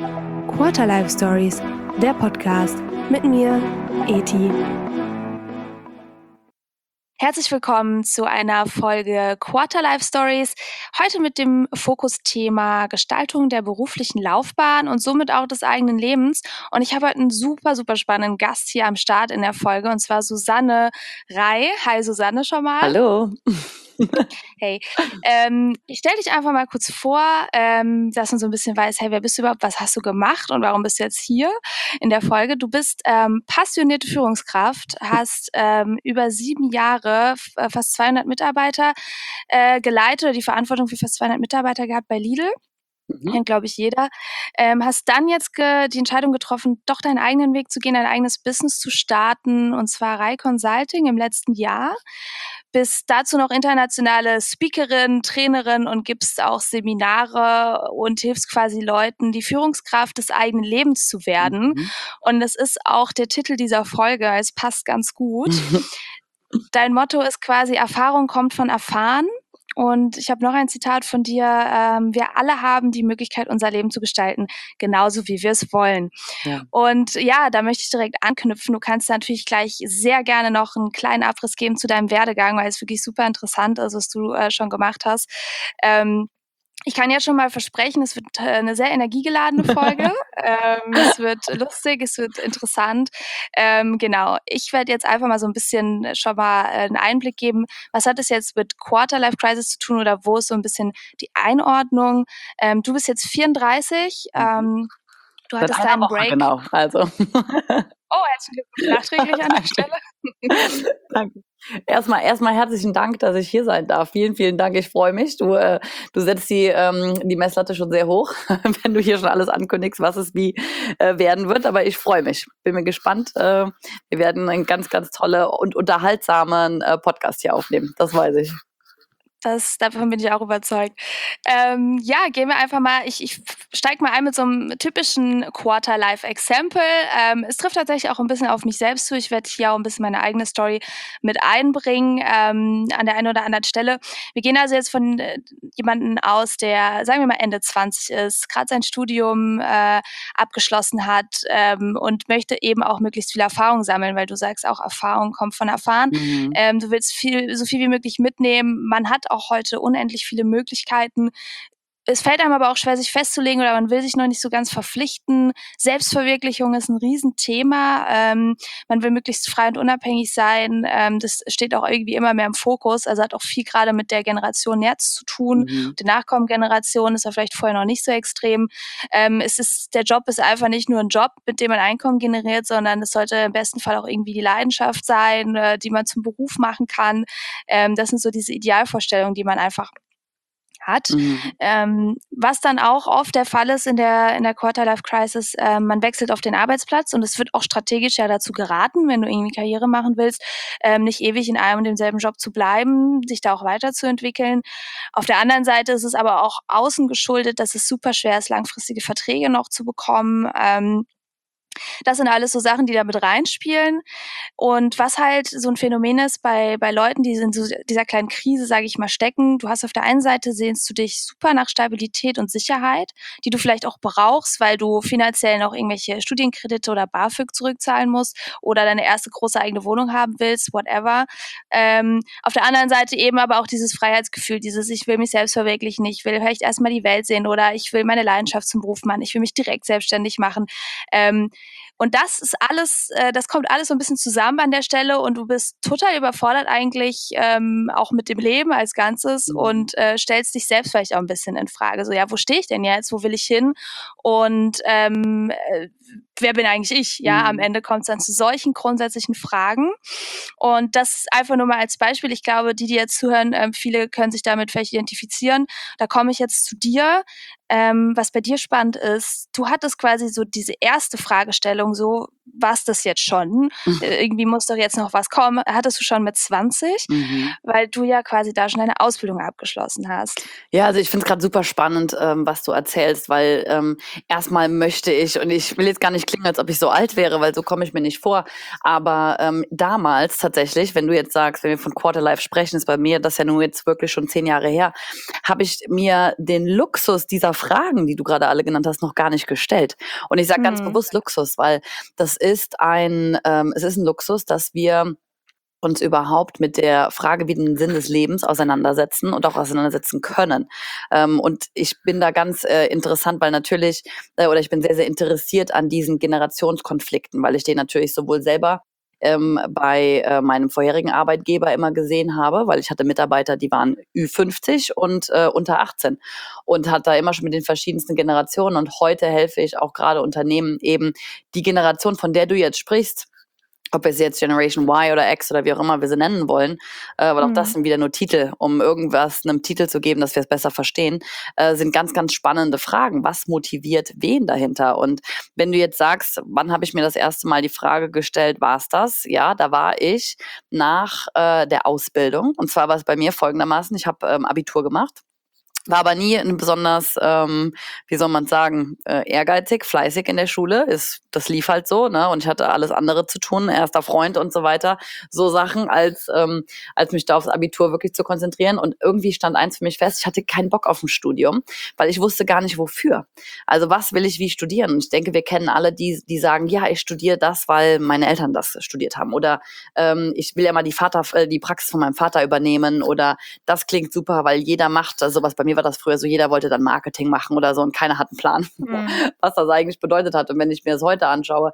Quarter Life Stories, der Podcast mit mir, Eti. Herzlich willkommen zu einer Folge Quarter Life Stories. Heute mit dem Fokusthema Gestaltung der beruflichen Laufbahn und somit auch des eigenen Lebens. Und ich habe heute einen super, super spannenden Gast hier am Start in der Folge, und zwar Susanne Rey. Hi Susanne schon mal. Hallo. Hey, ich stelle dich einfach mal kurz vor, dass man so ein bisschen weiß, hey, wer bist du überhaupt, was hast du gemacht und warum bist du jetzt hier in der Folge? Du bist passionierte Führungskraft, hast über 7 Jahre fast 200 Mitarbeiter geleitet oder die Verantwortung für fast 200 Mitarbeiter gehabt bei Lidl. Kennt, glaube ich, jeder. Hast dann jetzt die Entscheidung getroffen, doch deinen eigenen Weg zu gehen, ein eigenes Business zu starten, und zwar Rey Consulting im letzten Jahr. Bist dazu noch internationale Speakerin, Trainerin und gibst auch Seminare und hilfst quasi Leuten, die Führungskraft des eigenen Lebens zu werden. Und das ist auch der Titel dieser Folge. Es passt ganz gut. Dein Motto ist quasi: Erfahrung kommt von Erfahren. Und ich habe noch ein Zitat von dir: Wir alle haben die Möglichkeit, unser Leben zu gestalten, genauso wie wir es wollen. Ja. Und ja, da möchte ich direkt anknüpfen. Du kannst natürlich gleich sehr gerne noch einen kleinen Abriss geben zu deinem Werdegang, weil es wirklich super interessant ist, was du schon gemacht hast. Ich kann jetzt schon mal versprechen, es wird eine sehr energiegeladene Folge. Es wird lustig, es wird interessant. Genau, ich werde jetzt einfach mal so ein bisschen schon mal einen Einblick geben, was hat es jetzt mit Quarter Life Crisis zu tun oder wo ist so ein bisschen die Einordnung. Du bist jetzt 34, du hattest Seit einer deinen Woche, Break. genau. Also. Oh, herzlichen Glückwunsch nachträglich an der Stelle. Danke. Erstmal herzlichen Dank, dass ich hier sein darf. Vielen, vielen Dank. Ich freue mich. Du setzt die Messlatte schon sehr hoch, wenn du hier schon alles ankündigst, was es wie werden wird. Aber ich freue mich. Bin mir gespannt. Wir werden einen ganz, ganz tolle und unterhaltsamen Podcast hier aufnehmen. Das weiß ich. Davon bin ich auch überzeugt. Ja, gehen wir einfach mal, ich steige mal ein mit so einem typischen Quarter-Life-Example. Es trifft tatsächlich auch ein bisschen auf mich selbst zu. Ich werde hier auch ein bisschen meine eigene Story mit einbringen, an der einen oder anderen Stelle. Wir gehen also jetzt von jemandem aus, der, sagen wir mal, Ende 20 ist, gerade sein Studium abgeschlossen hat und möchte eben auch möglichst viel Erfahrung sammeln, weil du sagst auch, Erfahrung kommt von Erfahren. Du willst so viel wie möglich mitnehmen. Man hat auch heute unendlich viele Möglichkeiten. Es fällt einem aber auch schwer, sich festzulegen, oder man will sich noch nicht so ganz verpflichten. Selbstverwirklichung ist ein Riesenthema. Man will möglichst frei und unabhängig sein. Das steht auch irgendwie immer mehr im Fokus. Also hat auch viel gerade mit der Generation jetzt zu tun. Die nachkommende Generation ist ja vielleicht vorher noch nicht so extrem. Der Job ist einfach nicht nur ein Job, mit dem man Einkommen generiert, sondern es sollte im besten Fall auch irgendwie die Leidenschaft sein, die man zum Beruf machen kann. Das sind so diese Idealvorstellungen, die man einfach hat. Was dann auch oft der Fall ist in der Quarter-Life-Crisis, man wechselt auf den Arbeitsplatz, und es wird auch strategisch ja dazu geraten, wenn du irgendwie Karriere machen willst, nicht ewig in einem und demselben Job zu bleiben, sich da auch weiterzuentwickeln. Auf der anderen Seite ist es aber auch außen geschuldet, dass es super schwer ist, langfristige Verträge noch zu bekommen. Das sind alles so Sachen, die da mit reinspielen. Und was halt so ein Phänomen ist bei Leuten, die in so dieser kleinen Krise, sage ich mal, stecken: Du hast auf der einen Seite, sehnst du dich super nach Stabilität und Sicherheit, die du vielleicht auch brauchst, weil du finanziell noch irgendwelche Studienkredite oder BAföG zurückzahlen musst oder deine erste große eigene Wohnung haben willst, whatever. Auf der anderen Seite eben aber auch dieses Freiheitsgefühl, dieses: Ich will mich selbst verwirklichen, ich will vielleicht erstmal die Welt sehen, oder ich will meine Leidenschaft zum Beruf machen, ich will mich direkt selbstständig machen. Und das ist alles, das kommt alles so ein bisschen zusammen an der Stelle, und du bist total überfordert eigentlich, auch mit dem Leben als Ganzes, und stellst dich selbst vielleicht auch ein bisschen in Frage. So, ja, wo stehe ich denn jetzt? Wo will ich hin? Und wer bin eigentlich ich? Ja, am Ende kommt es dann zu solchen grundsätzlichen Fragen. Und das einfach nur mal als Beispiel. Ich glaube, die jetzt zuhören, viele können sich damit vielleicht identifizieren. Da komme ich jetzt zu dir. Was bei dir spannend ist: Du hattest quasi so diese erste Fragestellung so: war's das jetzt schon? Irgendwie muss doch jetzt noch was kommen. Hattest du schon mit 20? Mhm. Weil du ja quasi da schon deine Ausbildung abgeschlossen hast. Ja, also ich finde es gerade super spannend, was du erzählst, weil erstmal möchte ich, und ich will jetzt gar nicht klingen, als ob ich so alt wäre, weil so komme ich mir nicht vor, aber damals tatsächlich, wenn du jetzt sagst, wenn wir von Quarterlife sprechen, ist bei mir das ja nun jetzt wirklich schon 10 Jahre her, habe ich mir den Luxus dieser Fragen, die du gerade alle genannt hast, noch gar nicht gestellt. Und ich sage ganz bewusst Luxus, weil es ist ein Luxus, dass wir uns überhaupt mit der Frage, wie den Sinn des Lebens auseinandersetzen und auch auseinandersetzen können. Und ich bin da ganz interessant, weil natürlich, oder ich bin sehr, sehr interessiert an diesen Generationskonflikten, weil ich den natürlich sowohl selber bei meinem vorherigen Arbeitgeber immer gesehen habe, weil ich hatte Mitarbeiter, die waren Ü50 und unter 18 und hat da immer schon mit den verschiedensten Generationen, und heute helfe ich auch gerade Unternehmen eben die Generation, von der du jetzt sprichst, ob wir sie jetzt Generation Y oder X oder wie auch immer wir sie nennen wollen, weil auch das sind wieder nur Titel, um irgendwas einem Titel zu geben, dass wir es besser verstehen, sind ganz, ganz spannende Fragen. Was motiviert wen dahinter? Und wenn du jetzt sagst, wann habe ich mir das erste Mal die Frage gestellt, war es das? Ja, da war ich nach der Ausbildung. Und zwar war es bei mir folgendermaßen, ich habe Abitur gemacht. War aber nie besonders, wie soll man sagen, ehrgeizig, fleißig in der Schule. Das lief halt so, ne? Und ich hatte alles andere zu tun, erster Freund und so weiter. So Sachen, als mich da aufs Abitur wirklich zu konzentrieren. Und irgendwie stand eins für mich fest, ich hatte keinen Bock auf ein Studium, weil ich wusste gar nicht wofür. Also was will ich wie studieren? Und ich denke, wir kennen alle die sagen, ja, ich studiere das, weil meine Eltern das studiert haben. Oder ich will ja mal die Praxis von meinem Vater übernehmen. Oder das klingt super, weil jeder macht sowas. Bei mir war das früher so, jeder wollte dann Marketing machen oder so und keiner hat einen Plan, was das eigentlich bedeutet hat. Und wenn ich mir das heute anschaue,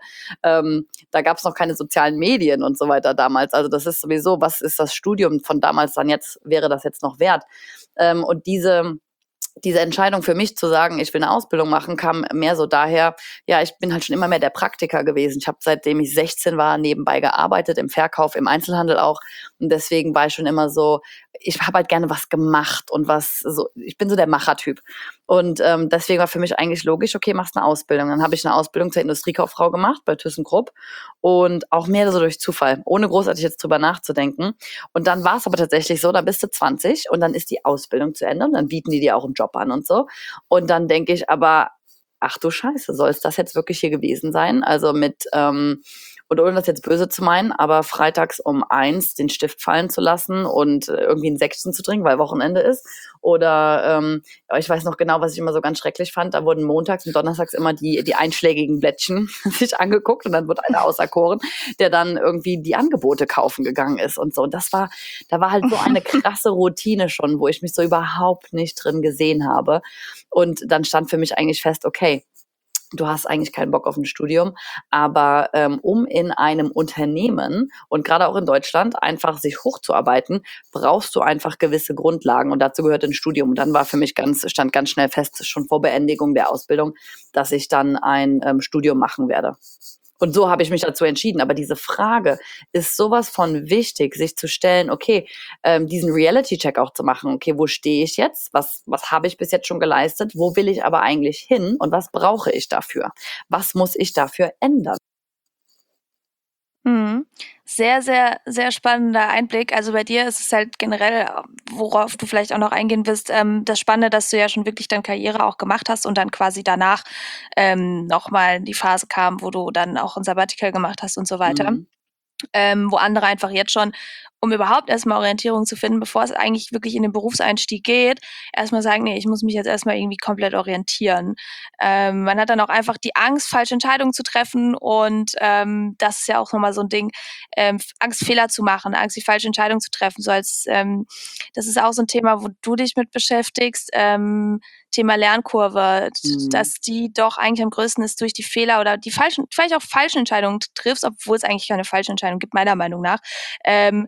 da gab es noch keine sozialen Medien und so weiter damals. Also das ist sowieso, was ist das Studium von damals dann jetzt, wäre das jetzt noch wert? Und diese Entscheidung für mich zu sagen, ich will eine Ausbildung machen, kam mehr so daher, ja, ich bin halt schon immer mehr der Praktiker gewesen. Ich habe, seitdem ich 16 war, nebenbei gearbeitet, im Verkauf, im Einzelhandel auch. Und deswegen war ich schon immer so, ich habe halt gerne was gemacht und ich bin so der Machertyp. Und deswegen war für mich eigentlich logisch, okay, machst eine Ausbildung. Dann habe ich eine Ausbildung zur Industriekauffrau gemacht bei ThyssenKrupp und auch mehr so durch Zufall, ohne großartig jetzt drüber nachzudenken. Und dann war es aber tatsächlich so, da bist du 20 und dann ist die Ausbildung zu Ende und dann bieten die dir auch einen Job an und so. Und dann denke ich aber, ach du Scheiße, soll es das jetzt wirklich hier gewesen sein? Also und ohne das jetzt böse zu meinen, aber freitags um 1 den Stift fallen zu lassen und irgendwie ein Säckchen zu trinken, weil Wochenende ist. Oder ich weiß noch genau, was ich immer so ganz schrecklich fand, da wurden montags und donnerstags immer die einschlägigen Blättchen sich angeguckt und dann wird einer auserkoren, der dann irgendwie die Angebote kaufen gegangen ist und so. Und da war halt so eine krasse Routine schon, wo ich mich so überhaupt nicht drin gesehen habe. Und dann stand für mich eigentlich fest, okay, du hast eigentlich keinen Bock auf ein Studium, aber um in einem Unternehmen und gerade auch in Deutschland einfach sich hochzuarbeiten, brauchst du einfach gewisse Grundlagen und dazu gehört ein Studium. Und dann war für mich stand ganz schnell fest, schon vor Beendigung der Ausbildung, dass ich dann ein Studium machen werde. Und so habe ich mich dazu entschieden. Aber diese Frage ist sowas von wichtig, sich zu stellen, okay, diesen Reality-Check auch zu machen. Okay, wo stehe ich jetzt? Was habe ich bis jetzt schon geleistet? Wo will ich aber eigentlich hin? Und was brauche ich dafür? Was muss ich dafür ändern? Mhm. Sehr, sehr, sehr spannender Einblick. Also bei dir ist es halt generell, worauf du vielleicht auch noch eingehen wirst, das Spannende, dass du ja schon wirklich dann Karriere auch gemacht hast und dann quasi danach nochmal die Phase kam, wo du dann auch ein Sabbatical gemacht hast und so weiter. Mhm. Wo andere einfach jetzt schon, um überhaupt erstmal Orientierung zu finden, bevor es eigentlich wirklich in den Berufseinstieg geht, erstmal sagen, nee, ich muss mich jetzt erstmal irgendwie komplett orientieren. Man hat dann auch einfach die Angst, falsche Entscheidungen zu treffen und das ist ja auch nochmal so ein Ding, Angst, Fehler zu machen, Angst, die falsche Entscheidung zu treffen. Das ist auch so ein Thema, wo du dich mit beschäftigst. Thema Lernkurve, Mhm. dass die doch eigentlich am größten ist durch die Fehler oder die falschen, vielleicht auch falschen Entscheidungen triffst, obwohl es eigentlich keine falschen Entscheidungen gibt, meiner Meinung nach.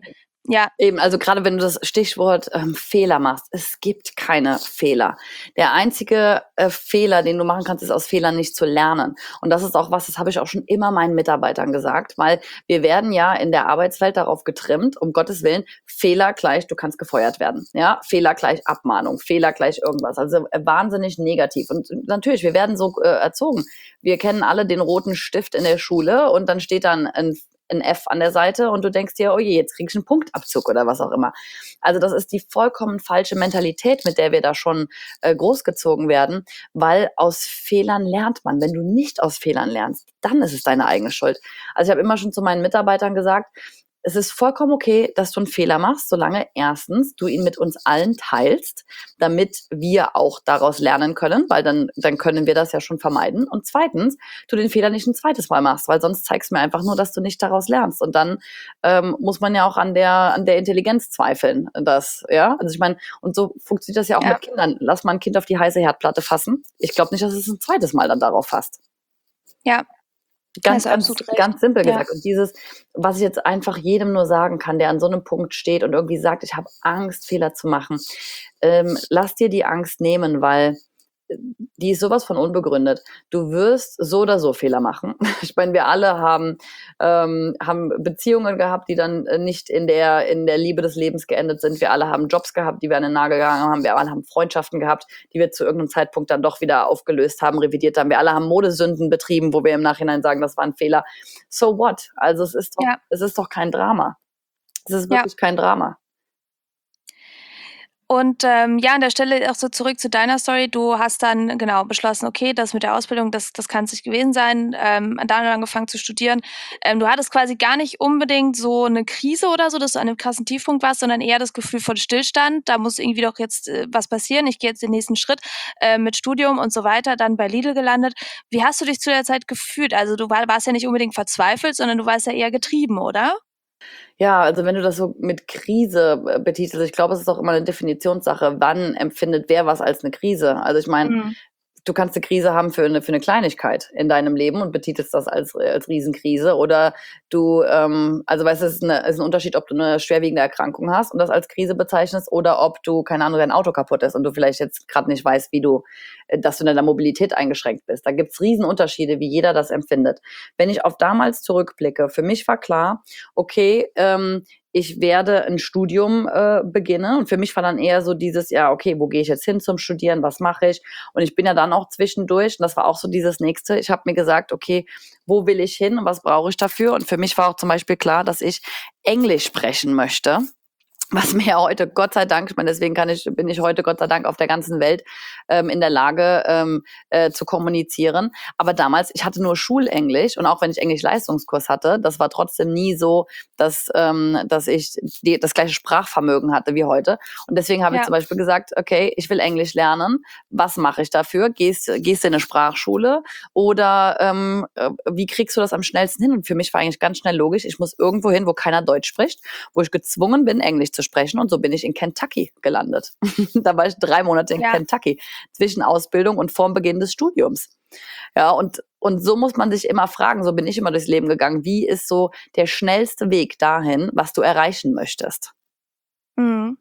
Ja. Eben, also gerade wenn du das Stichwort Fehler machst, es gibt keine Fehler. Der einzige Fehler, den du machen kannst, ist aus Fehlern nicht zu lernen. Und das ist auch was, das habe ich auch schon immer meinen Mitarbeitern gesagt, weil wir werden ja in der Arbeitswelt darauf getrimmt, um Gottes Willen, Fehler gleich, du kannst gefeuert werden. Ja, Fehler gleich Abmahnung, Fehler gleich irgendwas. Also wahnsinnig negativ. Und natürlich, wir werden so erzogen. Wir kennen alle den roten Stift in der Schule und dann steht dann ein F an der Seite und du denkst dir, oh je, jetzt krieg ich einen Punktabzug oder was auch immer. Also das ist die vollkommen falsche Mentalität, mit der wir da schon großgezogen werden, weil aus Fehlern lernt man. Wenn du nicht aus Fehlern lernst, dann ist es deine eigene Schuld. Also ich habe immer schon zu meinen Mitarbeitern gesagt, es ist vollkommen okay, dass du einen Fehler machst, solange erstens du ihn mit uns allen teilst, damit wir auch daraus lernen können, weil dann können wir das ja schon vermeiden. Und zweitens, du den Fehler nicht ein zweites Mal machst, weil sonst zeigst du mir einfach nur, dass du nicht daraus lernst. Und dann muss man ja auch an der Intelligenz zweifeln. Ja, also ich meine, und so funktioniert das ja auch mit Kindern. Lass mal ein Kind auf die heiße Herdplatte fassen. Ich glaube nicht, dass es ein zweites Mal dann darauf fasst. Ja. Ganz simpel gesagt. Und dieses, was ich jetzt einfach jedem nur sagen kann, der an so einem Punkt steht und irgendwie sagt, ich habe Angst, Fehler zu machen, lass dir die Angst nehmen, weil die ist sowas von unbegründet. Du wirst so oder so Fehler machen. Ich meine, wir alle haben Beziehungen gehabt, die dann nicht in der Liebe des Lebens geendet sind. Wir alle haben Jobs gehabt, die wir an den Nagel gegangen haben. Wir alle haben Freundschaften gehabt, die wir zu irgendeinem Zeitpunkt dann doch wieder aufgelöst haben, revidiert haben. Wir alle haben Modesünden betrieben, wo wir im Nachhinein sagen, das war ein Fehler. So what? Also es ist doch kein Drama. Es ist wirklich kein Drama. Und an der Stelle auch so zurück zu deiner Story. Du hast dann genau beschlossen, okay, das mit der Ausbildung, das kann es nicht gewesen sein. Dann angefangen zu studieren. Du hattest quasi gar nicht unbedingt so eine Krise oder so, dass du an einem krassen Tiefpunkt warst, sondern eher das Gefühl von Stillstand. Da muss irgendwie doch jetzt was passieren. Ich gehe jetzt den nächsten Schritt mit Studium und so weiter. Dann bei Lidl gelandet. Wie hast du dich zu der Zeit gefühlt? Also du warst ja nicht unbedingt verzweifelt, sondern du warst ja eher getrieben, oder? Ja, also wenn du das so mit Krise betitelst, ich glaube, es ist auch immer eine Definitionssache, wann empfindet wer was als eine Krise. Also ich meine, du kannst eine Krise haben für eine Kleinigkeit in deinem Leben und betitelst das als Riesenkrise. Oder du, also weißt du, es ist ein Unterschied, ob du eine schwerwiegende Erkrankung hast und das als Krise bezeichnest oder ob du, keine Ahnung, dein Auto kaputt ist und du vielleicht jetzt gerade nicht weißt, dass du in deiner Mobilität eingeschränkt bist. Da gibt's Riesenunterschiede, wie jeder das empfindet. Wenn ich auf damals zurückblicke, für mich war klar, okay, ich werde ein Studium beginnen und für mich war dann eher so dieses, ja, okay, wo gehe ich jetzt hin zum Studieren, was mache ich? Und ich bin ja dann auch zwischendurch, und das war auch so dieses Nächste, ich habe mir gesagt, okay, wo will ich hin und was brauche ich dafür? Und für mich war auch zum Beispiel klar, dass ich Englisch sprechen möchte. Was mir ja heute, Gott sei Dank, ich meine, deswegen bin ich heute Gott sei Dank auf der ganzen Welt in der Lage zu kommunizieren. Aber damals, ich hatte nur Schulenglisch und auch wenn ich Englisch-Leistungskurs hatte, das war trotzdem nie so, dass ich das gleiche Sprachvermögen hatte wie heute. Und deswegen habe ich zum Beispiel gesagt, okay, ich will Englisch lernen. Was mache ich dafür? Gehst du in eine Sprachschule oder wie kriegst du das am schnellsten hin? Und für mich war eigentlich ganz schnell logisch, ich muss irgendwo hin, wo keiner Deutsch spricht, wo ich gezwungen bin, Englisch zu sprechen. Und so bin ich in Kentucky gelandet. Da war ich 3 Monate in Kentucky zwischen Ausbildung und vorm Beginn des Studiums. Ja, und so muss man sich immer fragen, so bin ich immer durchs Leben gegangen, wie ist so der schnellste Weg dahin, was du erreichen möchtest? Mhm.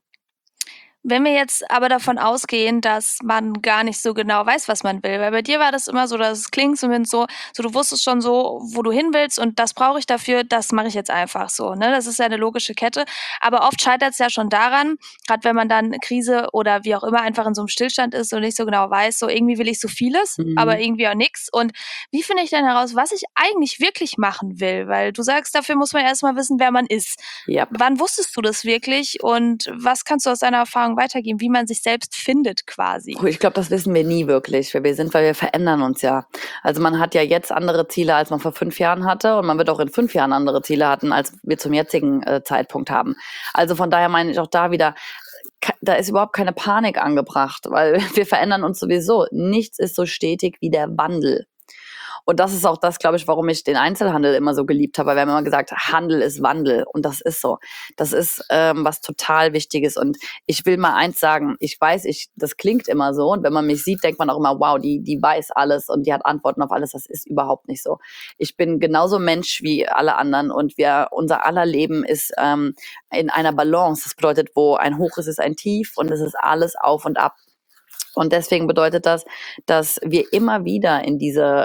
Wenn wir jetzt aber davon ausgehen, dass man gar nicht so genau weiß, was man will, weil bei dir war das immer so, dass es klingt zumindest so du wusstest schon so, wo du hin willst und das brauche ich dafür, das mache ich jetzt einfach so, ne? Das ist ja eine logische Kette, aber oft scheitert's ja schon daran, grad wenn man dann Krise oder wie auch immer einfach in so einem Stillstand ist und nicht so genau weiß, so irgendwie will ich so vieles, aber irgendwie auch nix. Und wie finde ich denn heraus, was ich eigentlich wirklich machen will? Weil du sagst, dafür muss man erst mal wissen, wer man ist. Yep. Wann wusstest du das wirklich und was kannst du aus deiner Erfahrung weitergeben, wie man sich selbst findet quasi? Ich glaube, das wissen wir nie wirklich, wer wir sind, weil wir verändern uns ja. Also man hat ja jetzt andere Ziele, als man vor 5 Jahren hatte und man wird auch in 5 Jahren andere Ziele hatten, als wir zum jetzigen Zeitpunkt haben. Also von daher meine ich auch da wieder, da ist überhaupt keine Panik angebracht, weil wir verändern uns sowieso. Nichts ist so stetig wie der Wandel. Und das ist auch das, glaube ich, warum ich den Einzelhandel immer so geliebt habe. Weil wir haben immer gesagt, Handel ist Wandel. Und das ist so. Das ist was total Wichtiges. Und ich will mal eins sagen. Ich weiß, das klingt immer so. Und wenn man mich sieht, denkt man auch immer, wow, die weiß alles und die hat Antworten auf alles. Das ist überhaupt nicht so. Ich bin genauso Mensch wie alle anderen. Und unser aller Leben ist in einer Balance. Das bedeutet, wo ein Hoch ist, ist ein Tief. Und es ist alles auf und ab. Und deswegen bedeutet das, dass wir immer wieder in diese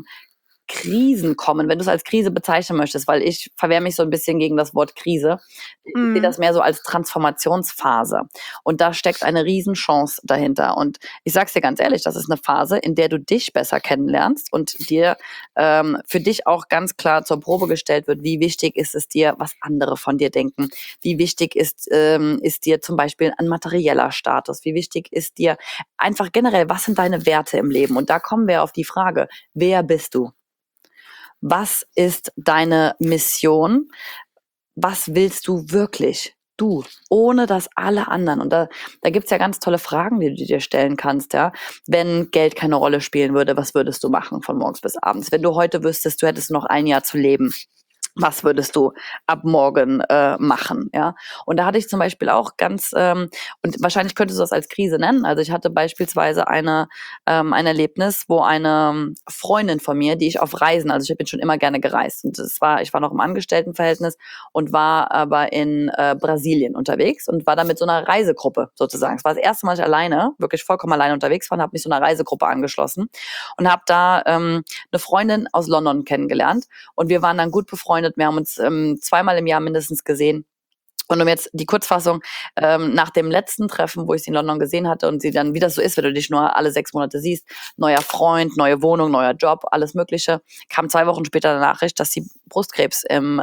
Krisen kommen, wenn du es als Krise bezeichnen möchtest, weil ich verwehre mich so ein bisschen gegen das Wort Krise. Ich sehe das mehr so als Transformationsphase. Und da steckt eine Riesenchance dahinter. Und ich sag's dir ganz ehrlich, das ist eine Phase, in der du dich besser kennenlernst und dir für dich auch ganz klar zur Probe gestellt wird, wie wichtig ist es dir, was andere von dir denken. Wie wichtig ist dir zum Beispiel ein materieller Status? Wie wichtig ist dir einfach generell, was sind deine Werte im Leben? Und da kommen wir auf die Frage, wer bist du? Was ist deine Mission? Was willst du wirklich? Du, ohne dass alle anderen. Und da gibt's ja ganz tolle Fragen, die du dir stellen kannst, ja. Wenn Geld keine Rolle spielen würde, was würdest du machen von morgens bis abends? Wenn du heute wüsstest, du hättest noch ein Jahr zu leben, was würdest du ab morgen machen, ja? Und da hatte ich zum Beispiel auch und wahrscheinlich könntest du das als Krise nennen. Also ich hatte beispielsweise ein Erlebnis, wo eine Freundin von mir, die ich auf Reisen, also ich bin schon immer gerne gereist und ich war noch im Angestelltenverhältnis und war aber in Brasilien unterwegs und war da mit so einer Reisegruppe sozusagen. Es war das erste Mal, dass ich alleine, wirklich vollkommen alleine unterwegs war und habe mich so einer Reisegruppe angeschlossen und habe da eine Freundin aus London kennengelernt und wir waren dann gut befreundet. Wir haben uns zweimal im Jahr mindestens gesehen. Und um jetzt die Kurzfassung, nach dem letzten Treffen, wo ich sie in London gesehen hatte und sie dann, wie das so ist, wenn du dich nur alle 6 Monate siehst, neuer Freund, neue Wohnung, neuer Job, alles Mögliche, kam 2 Wochen später eine Nachricht, dass sie Brustkrebs im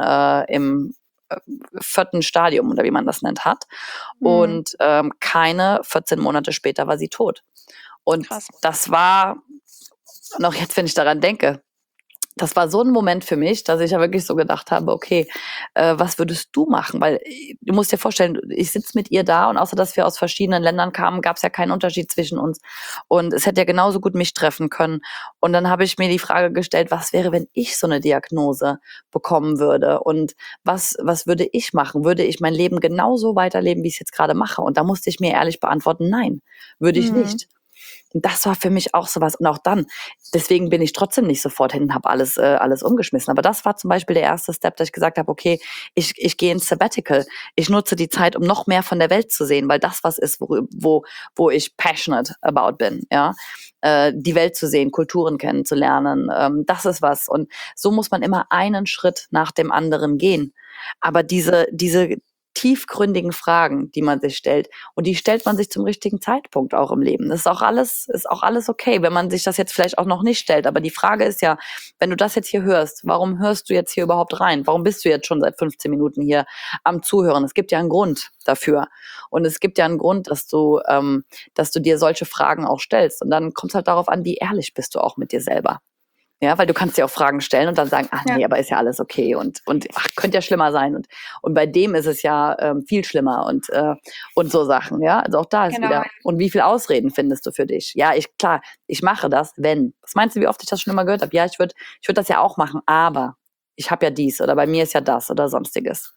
4. Stadium, oder wie man das nennt, hat. Und keine 14 Monate später war sie tot. Und Krass. das war, noch jetzt, wenn ich daran denke, das war so ein Moment für mich, dass ich ja wirklich so gedacht habe, okay, was würdest du machen? Weil du musst dir vorstellen, ich sitze mit ihr da und außer dass wir aus verschiedenen Ländern kamen, gab es ja keinen Unterschied zwischen uns. Und es hätte ja genauso gut mich treffen können. Und dann habe ich mir die Frage gestellt, was wäre, wenn ich so eine Diagnose bekommen würde? Und was würde ich machen? Würde ich mein Leben genauso weiterleben, wie ich es jetzt gerade mache? Und da musste ich mir ehrlich beantworten, nein, würde ich nicht. Und das war für mich auch sowas. Und auch dann, deswegen bin ich trotzdem nicht sofort hin und habe alles umgeschmissen. Aber das war zum Beispiel der erste Step, dass ich gesagt habe, okay, ich gehe ins Sabbatical. Ich nutze die Zeit, um noch mehr von der Welt zu sehen, weil das was ist, wo ich passionate about bin, ja. Die Welt zu sehen, Kulturen kennenzulernen, das ist was. Und so muss man immer einen Schritt nach dem anderen gehen. Aber diese tiefgründigen Fragen, die man sich stellt. Und die stellt man sich zum richtigen Zeitpunkt auch im Leben. Das ist auch alles okay, wenn man sich das jetzt vielleicht auch noch nicht stellt. Aber die Frage ist ja, wenn du das jetzt hier hörst, warum hörst du jetzt hier überhaupt rein? Warum bist du jetzt schon seit 15 Minuten hier am Zuhören? Es gibt ja einen Grund dafür. Und es gibt ja einen Grund, dass du dir solche Fragen auch stellst. Und dann kommt es halt darauf an, wie ehrlich bist du auch mit dir selber. Ja, weil du kannst dir auch Fragen stellen und dann sagen, ach nee, aber ist ja alles okay und ach, könnte ja schlimmer sein und bei dem ist es ja viel schlimmer und so Sachen, ja, also auch da ist wieder, und wie viel Ausreden findest du für dich? Ja, ich mache das, wenn. Was meinst du, wie oft ich das schon immer gehört habe? Ja, ich würd das ja auch machen, aber ich habe ja dies oder bei mir ist ja das oder sonstiges.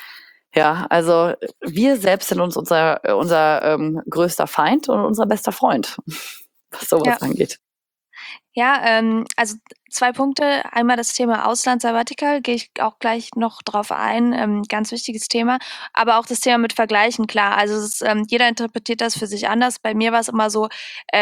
Ja, also wir selbst sind uns unser größter Feind und unser bester Freund, was sowas angeht. Ja, also 2 Punkte. Einmal das Thema Auslands-Sabbatical, gehe ich auch gleich noch drauf ein, ganz wichtiges Thema. Aber auch das Thema mit Vergleichen, klar. Also es ist, jeder interpretiert das für sich anders. Bei mir war es immer so,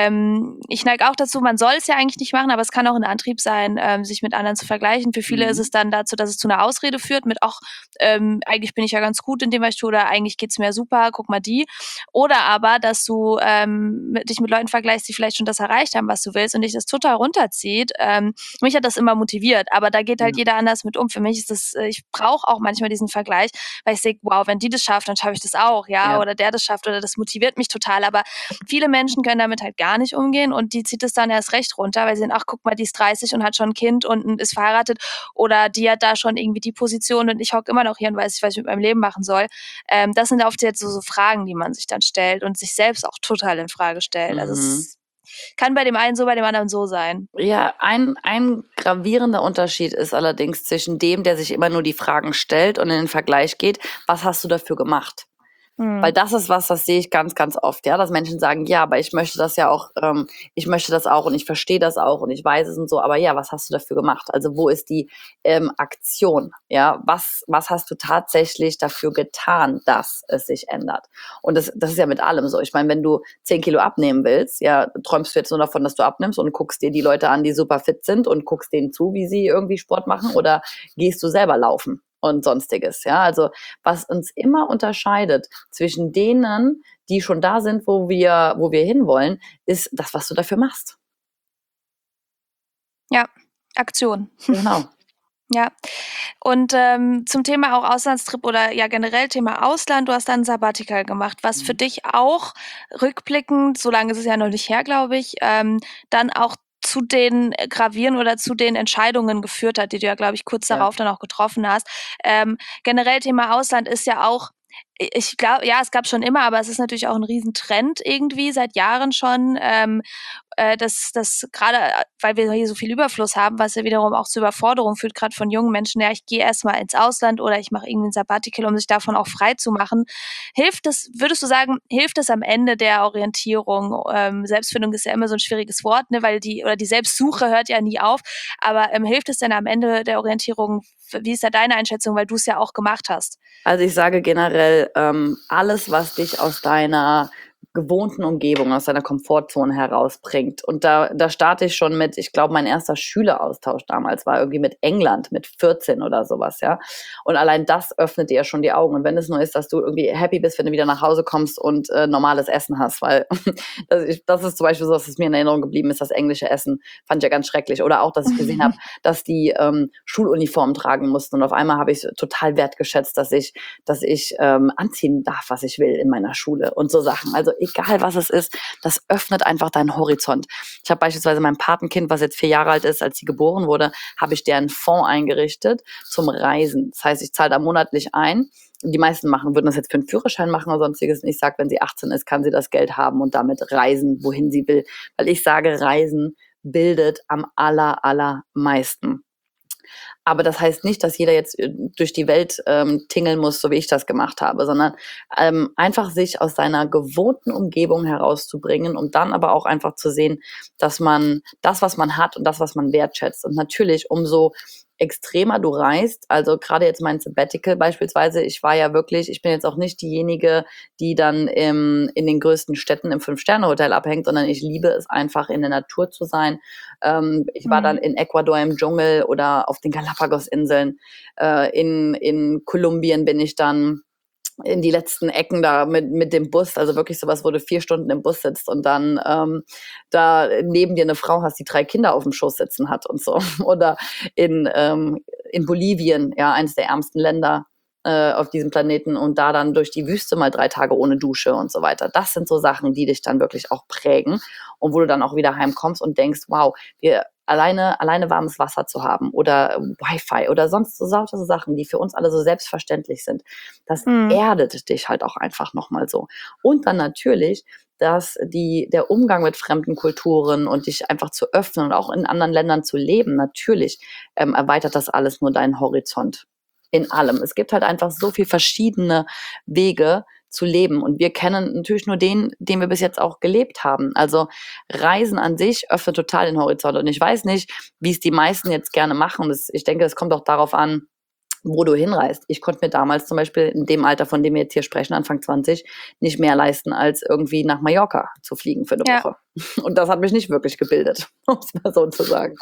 ich neige auch dazu, man soll es ja eigentlich nicht machen, aber es kann auch ein Antrieb sein, sich mit anderen zu vergleichen. Für viele ist es dann dazu, dass es zu einer Ausrede führt mit: „Ach, eigentlich bin ich ja ganz gut in dem, was ich tue“, oder „eigentlich geht's mir super, guck mal die.“ Oder aber, dass du dich mit Leuten vergleichst, die vielleicht schon das erreicht haben, was du willst und dich das total runterzieht. Mich hat das immer motiviert, aber da geht halt jeder anders mit um. Für mich ist das, ich brauche auch manchmal diesen Vergleich, weil ich denke, wow, wenn die das schafft, dann schaffe ich das auch, ja, oder der das schafft oder das motiviert mich total. Aber viele Menschen können damit halt gar nicht umgehen und die zieht es dann erst recht runter, weil sie sagen, ach guck mal, die ist 30 und hat schon ein Kind und ist verheiratet oder die hat da schon irgendwie die Position und ich hocke immer noch hier und weiß nicht, was ich mit meinem Leben machen soll. Das sind oft jetzt so Fragen, die man sich dann stellt und sich selbst auch total in Frage stellt. Also es Kann bei dem einen so, bei dem anderen so sein. Ja, ein gravierender Unterschied ist allerdings zwischen dem, der sich immer nur die Fragen stellt und in den Vergleich geht: „Was hast du dafür gemacht?“ Weil Mhm. das ist was, das sehe ich ganz, ganz oft, ja, dass Menschen sagen: „Ja, aber ich möchte das ja auch ich möchte das auch und ich verstehe das auch und ich weiß es und so.“ Aber ja, was hast du dafür gemacht? Also, wo ist die, Aktion, ja? Was hast du tatsächlich dafür getan, dass es sich ändert? Und das ist ja mit allem so. Ich meine, wenn du 10 Kilo abnehmen willst, ja, träumst du jetzt nur davon, dass du abnimmst und guckst dir die Leute an, die super fit sind und guckst denen zu, wie sie irgendwie Sport machen, oder gehst du selber laufen und Sonstiges, ja? Also, was uns immer unterscheidet zwischen denen, die schon da sind, wo wir hinwollen, ist das, was du dafür machst. Ja, Aktion. Genau. Ja. Und, zum Thema auch Auslandstrip oder ja generell Thema Ausland, du hast dann 'n Sabbatical gemacht, was für Mhm. dich auch rückblickend, so lange ist es ja noch nicht her, glaube ich, dann auch zu den gravierenden oder zu den Entscheidungen geführt hat, die du ja, glaube ich, kurz Ja. darauf dann auch getroffen hast. Generell Thema Ausland ist ja auch ich glaube, ja, es gab's schon immer, aber es ist natürlich auch 'n Riesentrend irgendwie seit Jahren schon, dass grade, weil wir hier so viel Überfluss haben, was ja wiederum auch zur Überforderung führt, grad von jungen Menschen: „Ja, ich gehe erst mal ins Ausland oder ich mache irgendwie 'n Sabbatical, um sich davon auch frei zu machen.“ Hilft es, würdest du sagen, hilft es am Ende der Orientierung? Selbstfindung ist ja immer so 'n schwieriges Wort, ne, weil die Selbstsuche hört ja nie auf. Aber, hilft es denn am Ende der Orientierung? Wie ist da deine Einschätzung, weil du's ja auch gemacht hast? Also, ich sage generell, alles, was dich aus deiner gewohnten Umgebung, aus deiner Komfortzone herausbringt. Und da starte ich schon mit, ich glaube, mein erster Schüleraustausch damals war irgendwie mit England mit 14 oder sowas, ja. Und allein das öffnet dir ja schon die Augen. Und wenn es nur ist, dass du irgendwie happy bist, wenn du wieder nach Hause kommst und, normales Essen hast, weil das ist zum Beispiel so, was mir in Erinnerung geblieben ist, das englische Essen, fand ich ja ganz schrecklich. Oder auch, dass ich gesehen habe, dass die, Schuluniformen tragen mussten und auf einmal habe ich total wertgeschätzt, dass ich anziehen darf, was ich will in meiner Schule und so Sachen. Also egal, was es ist, das öffnet einfach deinen Horizont. Ich habe beispielsweise meinem Patenkind, was jetzt 4 Jahre alt ist, als sie geboren wurde, habe ich der 'n Fonds eingerichtet zum Reisen. Das heißt, ich zahle da monatlich ein. Die meisten würden das jetzt für 'n Führerschein machen oder Sonstiges. Und ich sage, wenn sie 18 ist, kann sie das Geld haben und damit reisen, wohin sie will. Weil ich sage, Reisen bildet am allermeisten. Aber das heißt nicht, dass jeder jetzt durch die Welt tingeln muss, so wie ich das gemacht habe, sondern einfach sich aus seiner gewohnten Umgebung herauszubringen und dann aber auch einfach zu sehen, dass man das, was man hat und das, was man wertschätzt. Und natürlich, umso extremer du reist, also gerade jetzt mein Sabbatical beispielsweise, ich bin jetzt auch nicht diejenige, die dann in den größten Städten im Fünf-Sterne-Hotel abhängt, sondern ich liebe es einfach, in der Natur zu sein. Ich war dann Mhm. in Ecuador im Dschungel oder auf den Galapagos-Inseln. In Kolumbien bin ich dann in die letzten Ecken da mit dem Bus, also wirklich sowas, wo du 4 Stunden im Bus sitzt und dann da neben dir eine Frau hast, die 3 Kinder auf dem Schoß sitzen hat und so. Oder in Bolivien, ja, eines der ärmsten Länder auf diesem Planeten, und da dann durch die Wüste mal 3 Tage ohne Dusche und so weiter. Das sind so Sachen, die dich dann wirklich auch prägen und wo du dann auch wieder heimkommst und denkst: „Wow, wir alleine warmes Wasser zu haben oder Wi-Fi oder sonst so lauter so Sachen, die für uns alle so selbstverständlich sind, das Mhm. erdet dich halt auch einfach noch mal so.“ Und dann natürlich, dass der Umgang mit fremden Kulturen und dich einfach zu öffnen und auch in anderen Ländern zu leben, natürlich, erweitert das alles nur deinen Horizont in allem. Es gibt halt einfach so viel verschiedene Wege zu leben und wir kennen natürlich nur den wir bis jetzt auch gelebt haben. Also, Reisen an sich öffnet total den Horizont und ich weiß nicht, wie es die meisten jetzt gerne machen. Ich denke, es kommt auch darauf an, wo du hinreist. Ich konnte mir damals zum Beispiel in dem Alter, von dem wir jetzt hier sprechen, Anfang 20, nicht mehr leisten, als irgendwie nach Mallorca zu fliegen für 'ne Ja. Woche. Und das hat mich nicht wirklich gebildet, um's mal so zu sagen.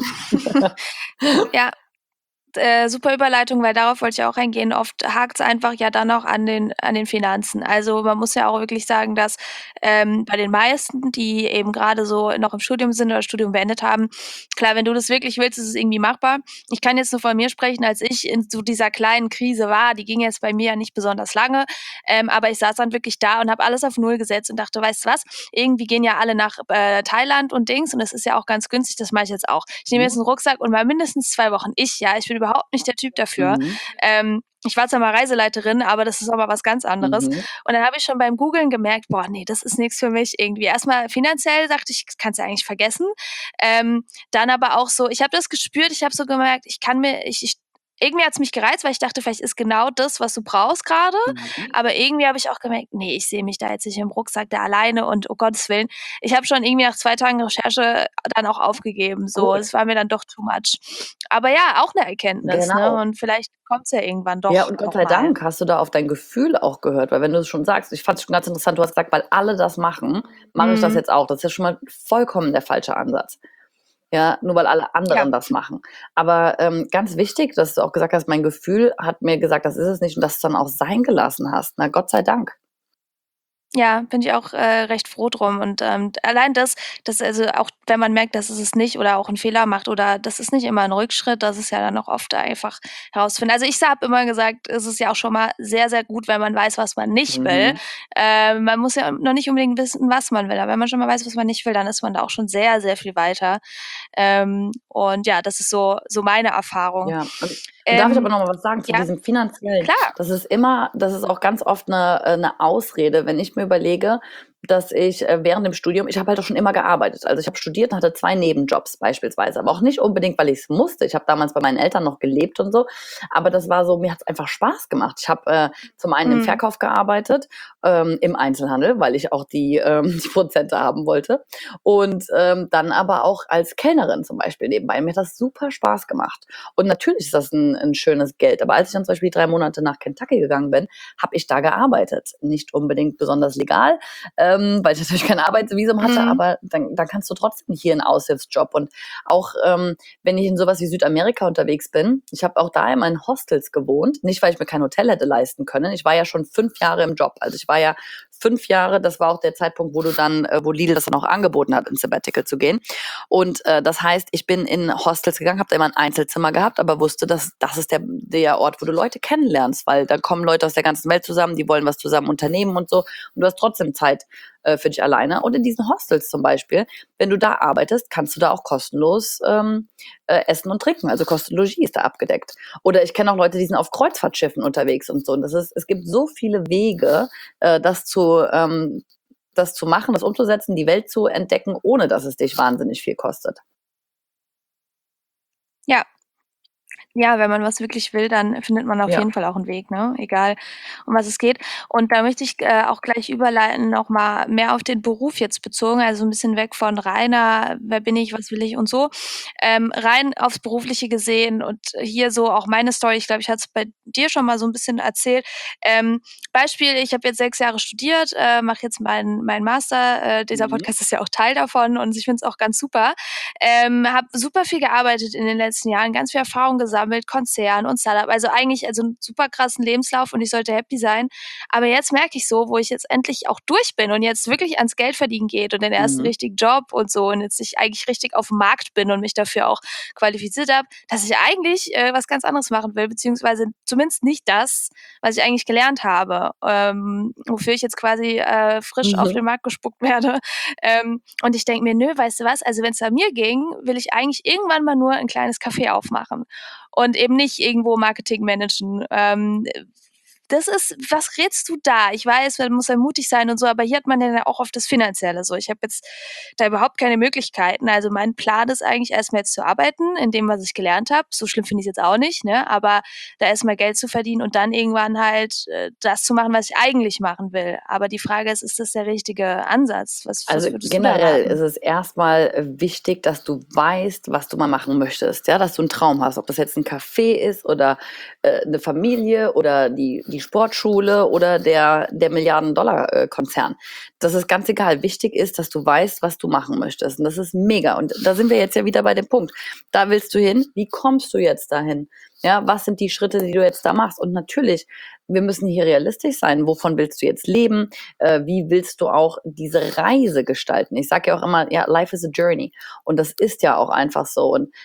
Ja, super Überleitung, weil darauf wollte ich auch eingehen. Oft hakt's einfach ja dann auch an den Finanzen. Also, man muss ja auch wirklich sagen, dass, bei den meisten, die eben grade so noch im Studium sind oder Studium beendet haben, klar, wenn du das wirklich willst, ist es irgendwie machbar. Ich kann jetzt nur von mir sprechen, als ich in so dieser kleinen Krise war, die ging jetzt bei mir ja nicht besonders lange, aber ich saß dann wirklich da und habe alles auf null gesetzt und dachte: „Weißt du was? Irgendwie gehen ja alle nach, Thailand und Dings und das ist ja auch ganz günstig, das mache ich jetzt auch. Ich nehme jetzt Mhm. 'n Rucksack und mal mindestens 2 Wochen. Ich, ja, ich bin überhaupt nicht der Typ dafür. Mhm. Ich war zwar mal Reiseleiterin, aber das ist auch mal was ganz anderes. Mhm. Und dann habe ich schon beim Googlen gemerkt, boah, nee, das ist nichts für mich irgendwie. Erstmal finanziell dachte ich, das kannst du eigentlich vergessen. Dann aber auch so, ich habe das gespürt, ich habe so gemerkt, irgendwie hat's mich gereizt, weil ich dachte, vielleicht ist genau das, was du brauchst gerade. Mhm. Aber irgendwie habe ich auch gemerkt, nee, ich sehe mich da jetzt nicht im Rucksack da alleine und oh Gottes Willen. Ich habe schon irgendwie nach 2 Tagen Recherche dann auch aufgegeben. So, Gut, es war mir dann doch too much. Aber ja, auch eine Erkenntnis, ne? genau. Und vielleicht kommt's ja irgendwann Ja, doch und Gott noch sei mal. Dank hast du da auf dein Gefühl auch gehört, weil wenn du es schon sagst, ich fand es schon ganz interessant, du hast gesagt, weil alle das machen, mache ich das Mhm. jetzt auch. Das ist ja schon mal vollkommen der falsche Ansatz. Ja, nur weil alle Ja. anderen das machen. Aber ganz wichtig, dass du auch gesagt hast, mein Gefühl hat mir gesagt, das ist es nicht und dass du es dann auch sein gelassen hast. Na, Gott sei Dank. Ja, bin ich auch, recht froh drum und, allein das also auch wenn man merkt, dass es nicht oder auch 'n Fehler macht oder das ist nicht immer 'n Rückschritt, das ist ja dann auch oft einfach herausfinden. Also, ich habe immer gesagt, es ist ja auch schon mal sehr, sehr gut, wenn man weiß, was man nicht will. Mhm. Man muss ja noch nicht unbedingt wissen, was man will, aber wenn man schon mal weiß, was man nicht will, dann ist man da auch schon sehr, sehr viel weiter. Und ja, das ist so meine Erfahrung. Ja, und darf ich aber Ähm, noch mal was sagen zu ja, diesem Finanziellen? klar. Das ist auch ganz oft 'ne Ausrede, wenn ich mir überlege, dass ich, während dem Studium ich habe halt auch schon immer gearbeitet. Also, ich habe studiert und hatte 2 Nebenjobs beispielsweise, aber auch nicht unbedingt, weil ich's musste. Ich habe damals bei meinen Eltern noch gelebt und so, aber das war so mir hat's einfach Spaß gemacht. Ich habe, zum einen im Mhm. Verkauf gearbeitet, im Einzelhandel, weil ich auch die Prozente haben wollte und, dann aber auch als Kellnerin zum Beispiel nebenbei. Mir hat das super Spaß gemacht. Und natürlich ist das ein schönes Geld. Aber als ich dann zum Beispiel 3 Monate nach Kentucky gegangen bin, habe ich da gearbeitet. Nicht unbedingt besonders legal, weil ich natürlich kein Arbeitsvisum hatte, Mhm. aber dann kannst du trotzdem hier einen Aushilfsjob. Und auch wenn ich in sowas wie Südamerika unterwegs bin, ich habe auch da immer in Hostels gewohnt. Nicht, weil ich mir kein Hotel hätte leisten können. Ich war ja schon 5 Jahre im Job. Also ich war ja 5 Jahre, das war auch der Zeitpunkt, wo Lidl das dann auch angeboten hat, ins Sabbatical zu gehen. Und das heißt, ich bin in Hostels gegangen, habe da immer ein Einzelzimmer gehabt, aber wusste, dass das ist der Ort, wo du Leute kennenlernst, weil da kommen Leute aus der ganzen Welt zusammen, die wollen was zusammen unternehmen und so. Und du hast trotzdem Zeit für dich alleine. Und in diesen Hostels zum Beispiel, wenn du da arbeitest, kannst du da auch kostenlos essen und trinken. Also Kosten Logis ist da abgedeckt. Oder ich kenne auch Leute, die sind auf Kreuzfahrtschiffen unterwegs und so. Und es gibt so viele Wege, das zu machen, das umzusetzen, die Welt zu entdecken, ohne dass es dich wahnsinnig viel kostet. Ja. Ja, wenn man was wirklich will, dann findet man auf Ja. jeden Fall auch 'n Weg, ne? Egal, um was es geht. Und da möchte ich, auch gleich überleiten, noch mal mehr auf den Beruf jetzt bezogen, also 'n bisschen weg von reiner „Wer bin ich, was will ich“ und so, rein aufs Berufliche gesehen und hier so auch meine Story. Ich glaube, ich hatte es bei dir schon mal so 'n bisschen erzählt. Beispiel, ich habe jetzt 6 Jahre studiert, mache jetzt meinen Master. Dieser Mhm. Podcast ist ja auch Teil davon und ich finde es auch ganz super. Habe super viel gearbeitet in den letzten Jahren, ganz viel Erfahrung gesammelt, Konzern und Startup. Also 'n super krassen Lebenslauf und ich sollte happy sein. Aber jetzt merke ich so, wo ich jetzt endlich auch durch bin und jetzt wirklich ans Geldverdienen geht und den ersten Mhm. richtigen Job und so und jetzt ich eigentlich richtig aufm Markt bin und mich dafür auch qualifiziert habe, dass ich eigentlich, was ganz anderes machen will, beziehungsweise zumindest nicht das, was ich eigentlich gelernt habe, wofür ich jetzt quasi, frisch auf Mhm. den Markt gespuckt werde. Und ich denke mir: „Nö, weißt du was? Also, wenn's nach mir ging, will ich eigentlich irgendwann mal nur 'n kleines Café aufmachen und eben nicht irgendwo Marketing managen.“ das ist was rätst du da? Ich weiß, man muss ja mutig sein und so, aber hier hat man ja auch oft das Finanzielle so. Ich habe jetzt da überhaupt keine Möglichkeiten. Also, mein Plan ist eigentlich erst mal jetzt zu arbeiten in dem, was ich gelernt habe. So schlimm finde ich's jetzt auch nicht, ne? Aber da erst mal Geld zu verdienen und dann irgendwann halt, das zu machen, was ich eigentlich machen will. Aber die Frage ist das der richtige Ansatz? Was Also würdest du da generell raten? ist es erstmal wichtig, dass du weißt, was du mal machen möchtest, ja, dass du einen Traum hast, ob das jetzt ein Café ist oder 'ne Familie oder die Sportschule oder der Milliarden-Dollar, Konzern. Das ist ganz egal. Wichtig ist, dass du weißt, was du machen möchtest und das ist mega und da sind wir jetzt ja wieder bei dem Punkt. Da willst du hin. Wie kommst du jetzt dahin? Ja, was sind die Schritte, die du jetzt da machst? Und natürlich wir müssen hier realistisch sein. Wovon willst du jetzt leben? Wie willst du auch diese Reise gestalten? Ich sage ja auch immer, ja, life is a journey. Und das ist ja auch einfach so. Und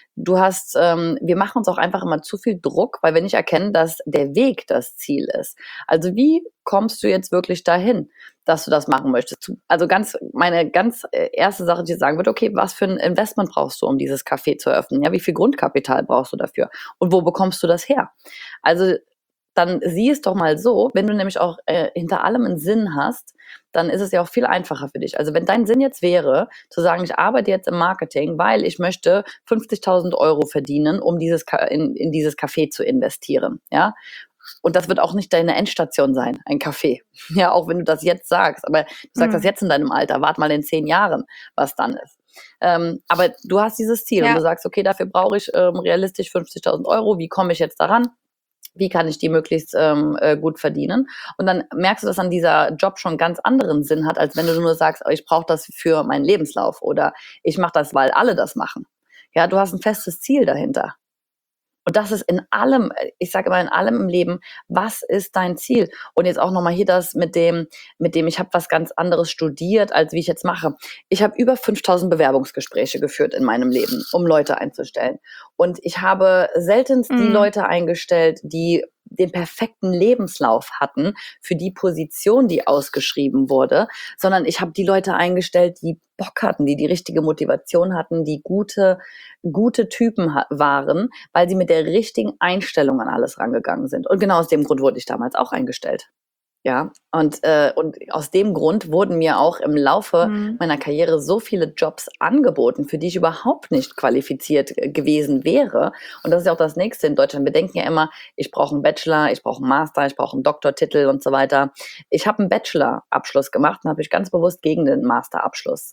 wir machen uns auch einfach immer zu viel Druck, weil wir nicht erkennen, dass der Weg das Ziel ist. Also wie kommst du jetzt wirklich dahin, dass du das machen möchtest? Also meine ganz erste Sache, die ich sagen würde, okay, was für ein Investment brauchst du, um dieses Café zu eröffnen? Ja, wie viel Grundkapital brauchst du dafür? Und wo bekommst du das her? Also dann sieh es doch mal so, wenn du nämlich auch hinter allem einen Sinn hast, dann ist es ja auch viel einfacher für dich. Also wenn dein Sinn jetzt wäre, zu sagen, ich arbeite jetzt im Marketing, weil ich möchte 50.000 Euro verdienen, um in dieses Café zu investieren, ja. Und das wird auch nicht deine Endstation sein, ein Café. Ja, auch wenn du das jetzt sagst, aber du sagst das jetzt in deinem Alter, wart mal in 10 Jahren, was dann ist. Aber du hast dieses Ziel und du sagst, okay, dafür brauche ich realistisch 50.000 Euro. Wie komme ich jetzt daran? Wie kann ich die möglichst gut verdienen? Und dann merkst du, dass dann dieser Job schon ganz anderen Sinn hat, als wenn du nur sagst, oh, ich brauche das für meinen Lebenslauf oder ich mache das, weil alle das machen. Ja, du hast ein festes Ziel dahinter. Und das ist in allem, ich sage immer in allem im Leben, was ist dein Ziel? Und jetzt auch nochmal hier das mit dem, ich habe was ganz anderes studiert, als wie ich jetzt mache. Ich habe über 5.000 Bewerbungsgespräche geführt in meinem Leben, um Leute einzustellen. Und ich habe seltenst die Leute eingestellt, die den perfekten Lebenslauf hatten für die Position, die ausgeschrieben wurde, sondern ich habe die Leute eingestellt, die Bock hatten, die richtige Motivation hatten, die gute Typen waren, weil sie mit der richtigen Einstellung an alles rangegangen sind. Und genau aus dem Grund wurde ich damals auch eingestellt. Ja, und aus dem Grund wurden mir auch im Laufe meiner Karriere so viele Jobs angeboten, für die ich überhaupt nicht qualifiziert gewesen wäre. Und das ist ja auch das Nächste in Deutschland. Wir denken ja immer, ich brauche einen Bachelor, ich brauche einen Master, ich brauche einen Doktortitel und so weiter. Ich habe einen Bachelor-Abschluss gemacht und habe mich ganz bewusst gegen den Master-Abschluss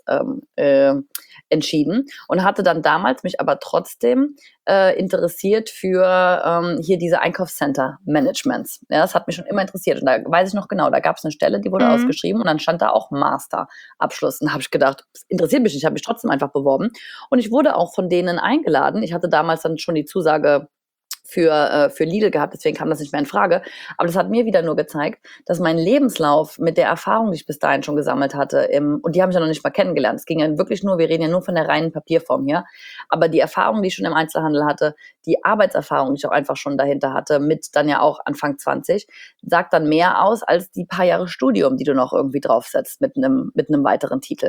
entschieden und hatte dann damals mich aber trotzdem interessiert für hier diese Einkaufscenter-Managements. Ja, das hat mich schon immer interessiert. Und da weiß ich noch genau, da gab es eine Stelle, die wurde ausgeschrieben und dann stand da auch Master-Abschluss. Und da habe ich gedacht, das interessiert mich nicht, ich habe mich trotzdem einfach beworben. Und ich wurde auch von denen eingeladen. Ich hatte damals dann schon die Zusage für Lidl gehabt, deswegen kam das nicht mehr in Frage. Aber das hat mir wieder nur gezeigt, dass mein Lebenslauf mit der Erfahrung, die ich bis dahin schon gesammelt hatte, und die haben ich ja noch nicht mal kennengelernt. Es ging ja wirklich nur, wir reden ja nur von der reinen Papierform hier, aber die Erfahrung, die ich schon im Einzelhandel hatte, die Arbeitserfahrung, die ich auch einfach schon dahinter hatte, mit dann ja auch Anfang 20, sagt dann mehr aus als die paar Jahre Studium, die du noch irgendwie draufsetzt mit einem weiteren Titel.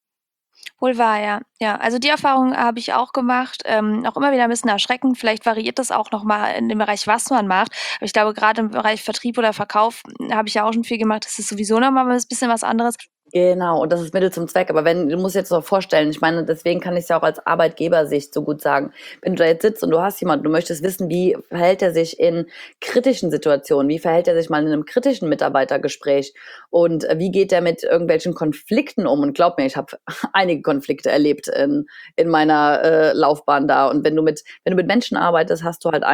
Wohl wahr, ja. Ja, also die Erfahrung habe ich auch gemacht, auch immer wieder ein bisschen erschreckend. Vielleicht variiert das auch noch mal in dem Bereich, was man macht. Aber ich glaube, gerade im Bereich Vertrieb oder Verkauf habe ich ja auch schon viel gemacht. Das ist sowieso noch mal 'n bisschen was anderes. Genau, und das ist Mittel zum Zweck. Aber du musst jetzt doch vorstellen, ich meine, deswegen kann ich es ja auch als Arbeitgebersicht so gut sagen. Wenn du da jetzt sitzt und du hast jemanden, du möchtest wissen, wie verhält er sich in kritischen Situationen, wie verhält er sich mal in einem kritischen Mitarbeitergespräch und wie geht er mit irgendwelchen Konflikten um? Und glaub mir, ich habe einige Konflikte erlebt in meiner Laufbahn da. Und wenn du mit Menschen arbeitest,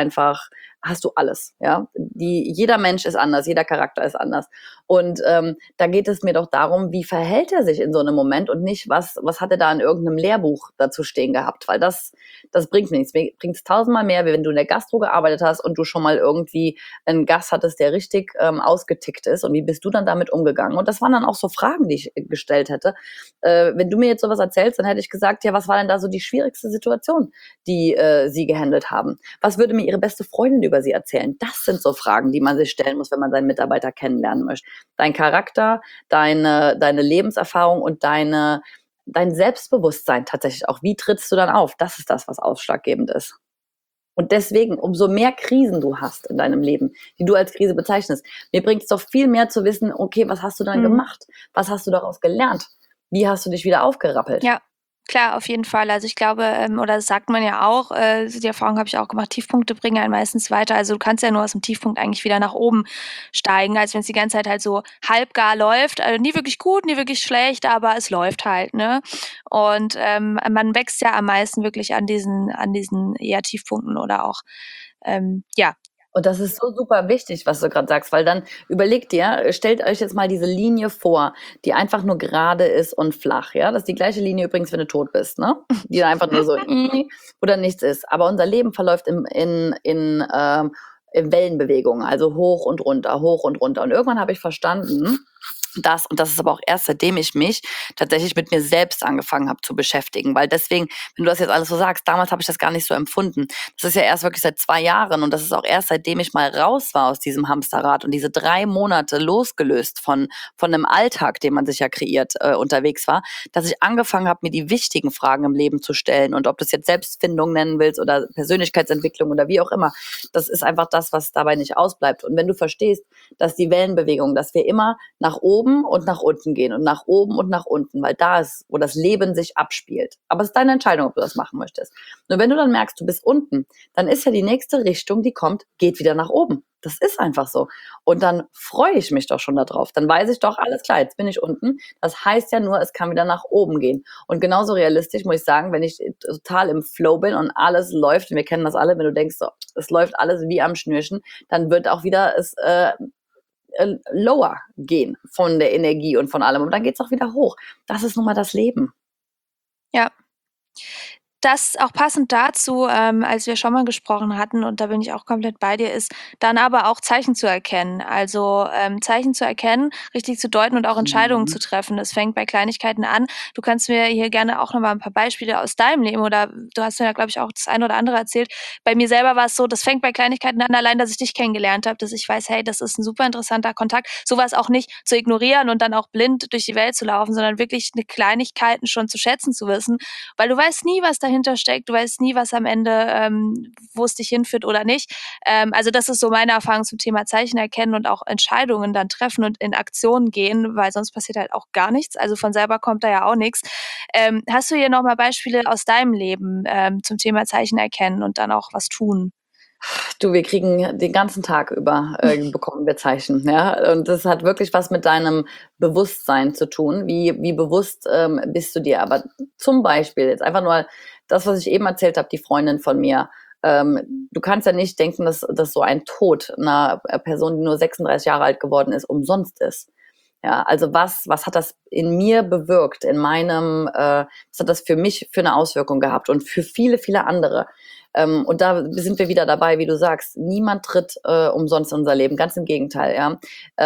hast du alles, ja. Jeder Mensch ist anders, jeder Charakter ist anders. Und da geht es mir doch darum, wie verhält er sich in so einem Moment und nicht, was hat er da in irgendeinem Lehrbuch dazu stehen gehabt, weil das bringt nichts. Mir bringt es tausendmal mehr, wie wenn du in der Gastro gearbeitet hast und du schon mal irgendwie einen Gast hattest, der richtig ausgetickt ist und wie bist du dann damit umgegangen? Und das waren dann auch so Fragen, die ich gestellt hätte. Wenn du mir jetzt sowas erzählst, dann hätte ich gesagt, ja, was war denn da so die schwierigste Situation, die sie gehandelt haben? Was würde mir ihre beste Freundin über sie erzählen? Das sind so Fragen, die man sich stellen muss, wenn man seinen Mitarbeiter kennenlernen möchte. Dein Charakter, deine Lebenserfahrung und dein Selbstbewusstsein tatsächlich auch. Wie trittst du dann auf? Das ist das, was ausschlaggebend ist. Und deswegen, umso mehr Krisen du hast in deinem Leben, die du als Krise bezeichnest, mir bringt es doch viel mehr zu wissen, okay, was hast du dann gemacht? Was hast du daraus gelernt? Wie hast du dich wieder aufgerappelt? Ja, klar, auf jeden Fall. Also, ich glaube, oder das sagt man ja auch, die Erfahrung habe ich auch gemacht, Tiefpunkte bringen einen meistens weiter. Also, du kannst ja nur aus dem Tiefpunkt eigentlich wieder nach oben steigen, als wenn es die ganze Zeit halt so halbgar läuft. Also, nie wirklich gut, nie wirklich schlecht, aber es läuft halt, ne? Und, man wächst ja am meisten wirklich an diesen eher Tiefpunkten oder auch, ja. Und das ist so super wichtig, was du gerade sagst, weil dann überlegt dir, stellt euch jetzt mal diese Linie vor, die einfach nur gerade ist und flach, ja? Das ist die gleiche Linie übrigens, wenn du tot bist, ne? Die einfach nur so oder nichts ist. Aber unser Leben verläuft in Wellenbewegungen, also hoch und runter, hoch und runter. Und irgendwann habe ich verstanden, und das ist aber auch erst, seitdem ich mich tatsächlich mit mir selbst angefangen habe zu beschäftigen. Weil deswegen, wenn du das jetzt alles so sagst, damals habe ich das gar nicht so empfunden. Das ist ja erst wirklich seit 2 Jahren und das ist auch erst, seitdem ich mal raus war aus diesem Hamsterrad und diese 3 Monate losgelöst von einem Alltag, den man sich ja kreiert, unterwegs war, dass ich angefangen habe, mir die wichtigen Fragen im Leben zu stellen. Und ob du es jetzt Selbstfindung nennen willst oder Persönlichkeitsentwicklung oder wie auch immer, das ist einfach das, was dabei nicht ausbleibt. Und wenn du verstehst, dass die Wellenbewegung, dass wir immer nach oben und nach unten gehen und nach oben und nach unten, weil da ist, wo das Leben sich abspielt. Aber es ist deine Entscheidung, ob du das machen möchtest. Nur wenn du dann merkst, du bist unten, dann ist ja die nächste Richtung, die kommt, geht wieder nach oben. Das ist einfach so. Und dann freue ich mich doch schon darauf. Dann weiß ich doch, alles klar, jetzt bin ich unten. Das heißt ja nur, es kann wieder nach oben gehen. Und genauso realistisch muss ich sagen, wenn ich total im Flow bin und alles läuft, und wir kennen das alle, wenn du denkst, so, es läuft alles wie am Schnürchen, dann wird auch wieder es lower gehen von der Energie und von allem. Und dann geht's auch wieder hoch. Das ist nun mal das Leben. Ja. Das auch passend dazu, als wir schon mal gesprochen hatten, und da bin ich auch komplett bei dir, ist dann aber auch Zeichen zu erkennen. Also Zeichen zu erkennen, richtig zu deuten und auch Entscheidungen zu treffen. Das fängt bei Kleinigkeiten an. Du kannst mir hier gerne auch noch mal ein paar Beispiele aus deinem Leben, oder du hast mir ja, glaube ich, auch das eine oder andere erzählt. Bei mir selber war es so, das fängt bei Kleinigkeiten an, allein, dass ich dich kennengelernt habe, dass ich weiß, hey, das ist ein super interessanter Kontakt. Sowas auch nicht zu ignorieren und dann auch blind durch die Welt zu laufen, sondern wirklich eine Kleinigkeiten schon zu schätzen zu wissen, weil du weißt nie, was dahinter steckt, du weißt nie, was am Ende, wo es dich hinführt oder nicht. Also das ist so meine Erfahrung zum Thema Zeichen erkennen und auch Entscheidungen dann treffen und in Aktion gehen, weil sonst passiert halt auch gar nichts. Also von selber kommt da ja auch nichts. Hast du hier nochmal Beispiele aus deinem Leben zum Thema Zeichen erkennen und dann auch was tun? Du, wir kriegen den ganzen Tag über bekommen wir Zeichen, ja. Und das hat wirklich was mit deinem Bewusstsein zu tun. Wie bewusst bist du dir? Aber zum Beispiel jetzt einfach nur das, was ich eben erzählt habe, die Freundin von mir. Du kannst ja nicht denken, dass so ein Tod einer Person, die nur 36 Jahre alt geworden ist, umsonst ist. Ja, also was hat das in mir bewirkt, was hat das für mich für eine Auswirkung gehabt und für viele, viele andere? Und da sind wir wieder dabei, wie du sagst, niemand tritt umsonst in unser Leben, ganz im Gegenteil, ja.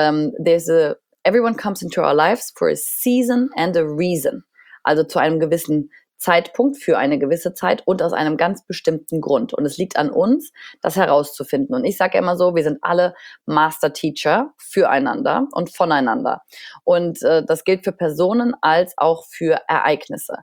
Everyone comes into our lives for a season and a reason. Also zu einem gewissen Zeitpunkt, für eine gewisse Zeit und aus einem ganz bestimmten Grund. Und es liegt an uns, das herauszufinden. Und ich sage ja immer so, wir sind alle Master Teacher füreinander und voneinander. Und das gilt für Personen als auch für Ereignisse.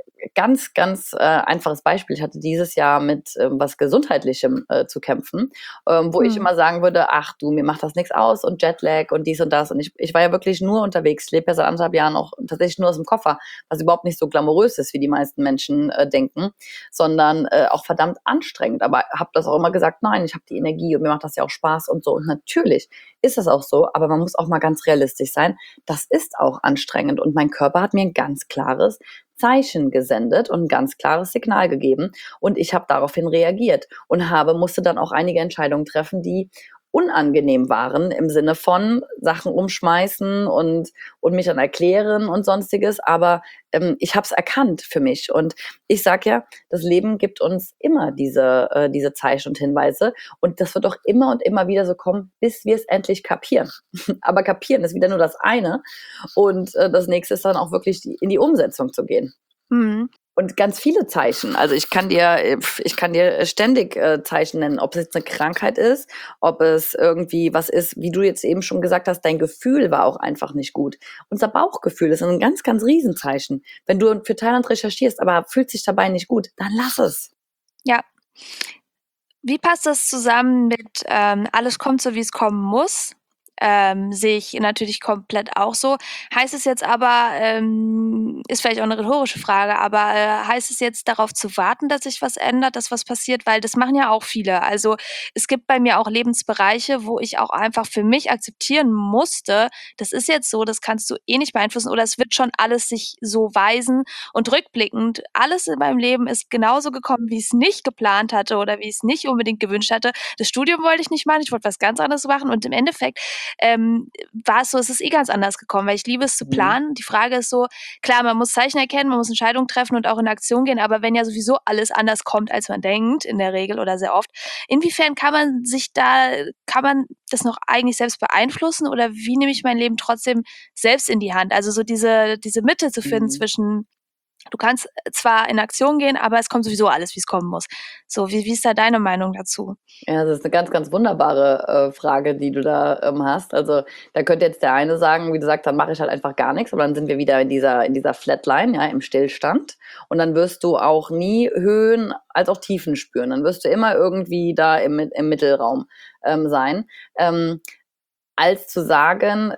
Ganz einfaches Beispiel. Ich hatte dieses Jahr mit was Gesundheitlichem zu kämpfen, wo ich immer sagen würde, ach du, mir macht das nichts aus und Jetlag und dies und das. Und ich war ja wirklich nur unterwegs. Ich lebe ja seit 1,5 Jahren auch tatsächlich nur aus dem Koffer, was überhaupt nicht so glamourös ist, wie die meisten Menschen denken, sondern auch verdammt anstrengend. Aber habe das auch immer gesagt, nein, ich habe die Energie und mir macht das ja auch Spaß und so. Und natürlich ist das auch so, aber man muss auch mal ganz realistisch sein. Das ist auch anstrengend und mein Körper hat mir ein ganz klares Zeichen gesendet und ein ganz klares Signal gegeben. Und ich habe daraufhin reagiert und musste dann auch einige Entscheidungen treffen, die unangenehm waren, im Sinne von Sachen umschmeißen und mich dann erklären und sonstiges. Aber ich habe es erkannt für mich. Und ich sage ja, das Leben gibt uns immer diese Zeichen und Hinweise. Und das wird auch immer und immer wieder so kommen, bis wir es endlich kapieren. Aber kapieren ist wieder nur das eine. Und das nächste ist dann auch wirklich in die Umsetzung zu gehen. Mhm. Und ganz viele Zeichen. Also ich kann dir ständig Zeichen nennen, ob es jetzt eine Krankheit ist, ob es irgendwie was ist, wie du jetzt eben schon gesagt hast, dein Gefühl war auch einfach nicht gut. Unser Bauchgefühl ist ein ganz, ganz Riesenzeichen. Wenn du für Thailand recherchierst, aber fühlt sich dabei nicht gut, dann lass es. Ja. Wie passt das zusammen mit alles kommt so, wie es kommen muss? Sehe ich natürlich komplett auch so. Heißt es jetzt aber, ist vielleicht auch eine rhetorische Frage, aber heißt es jetzt darauf zu warten, dass sich was ändert, dass was passiert? Weil das machen ja auch viele. Also es gibt bei mir auch Lebensbereiche, wo ich auch einfach für mich akzeptieren musste, das ist jetzt so, das kannst du eh nicht beeinflussen oder es wird schon alles sich so weisen. Und rückblickend, alles in meinem Leben ist genauso gekommen, wie ich es nicht geplant hatte oder wie ich es nicht unbedingt gewünscht hatte. Das Studium wollte ich nicht machen, ich wollte was ganz anderes machen und im Endeffekt war es so, es ist ganz anders gekommen, weil ich liebe es zu planen. Die Frage ist so, klar, man muss Zeichen erkennen, man muss Entscheidungen treffen und auch in Aktion gehen, aber wenn ja sowieso alles anders kommt, als man denkt, in der Regel oder sehr oft, inwiefern kann man das noch eigentlich selbst beeinflussen oder wie nehme ich mein Leben trotzdem selbst in die Hand? Also so diese Mitte zu finden zwischen, du kannst zwar in Aktion gehen, aber es kommt sowieso alles, wie es kommen muss. So, wie ist da deine Meinung dazu? Ja, das ist eine ganz, ganz wunderbare, Frage, die du da, hast. Also, da könnte jetzt der eine sagen, wie du sagst: „Dann mache ich halt einfach gar nichts, aber dann sind wir wieder in dieser Flatline, ja, im Stillstand. Und dann wirst du auch nie Höhen als auch Tiefen spüren. Dann wirst du immer irgendwie da im Mittelraum, sein. Als zu sagen,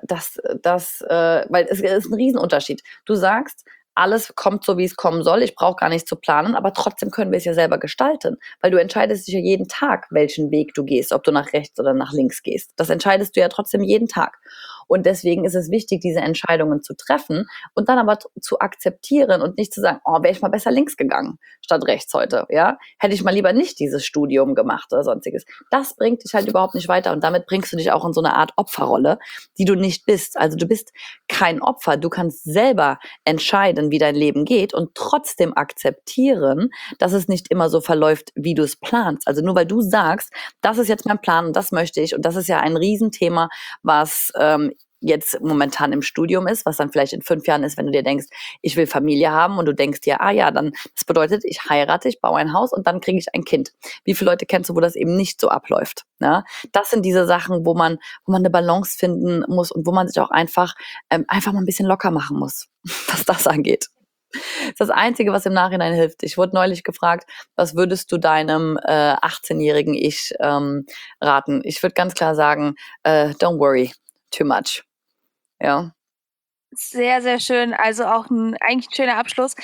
weil es ist ein Riesenunterschied. Du sagst, alles kommt so, wie es kommen soll. Ich brauche gar nicht zu planen, aber trotzdem können wir es ja selber gestalten, weil du entscheidest dich ja jeden Tag, welchen Weg du gehst, ob du nach rechts oder nach links gehst. Das entscheidest du ja trotzdem jeden Tag. Und deswegen ist es wichtig, diese Entscheidungen zu treffen und dann aber zu akzeptieren und nicht zu sagen, oh, wäre ich mal besser links gegangen statt rechts heute, ja? Hätte ich mal lieber nicht dieses Studium gemacht oder sonstiges. Das bringt dich halt überhaupt nicht weiter und damit bringst du dich auch in so eine Art Opferrolle, die du nicht bist. Also du bist kein Opfer. Du kannst selber entscheiden, wie dein Leben geht und trotzdem akzeptieren, dass es nicht immer so verläuft, wie du es planst. Also nur weil du sagst, das ist jetzt mein Plan und das möchte ich und das ist ja ein Riesenthema, was jetzt momentan im Studium ist, was dann vielleicht in 5 Jahren ist, wenn du dir denkst, ich will Familie haben und du denkst dir, ah ja, dann das bedeutet, ich heirate, ich baue ein Haus und dann kriege ich ein Kind. Wie viele Leute kennst du, wo das eben nicht so abläuft? Ja? Das sind diese Sachen, wo man eine Balance finden muss und wo man sich auch einfach mal ein bisschen locker machen muss, was das angeht. Das ist das Einzige, was im Nachhinein hilft. Ich wurde neulich gefragt, was würdest du deinem 18-jährigen Ich raten? Ich würde ganz klar sagen, don't worry too much. Ja. Sehr, sehr schön. Also auch eigentlich 'n schöner Abschluss.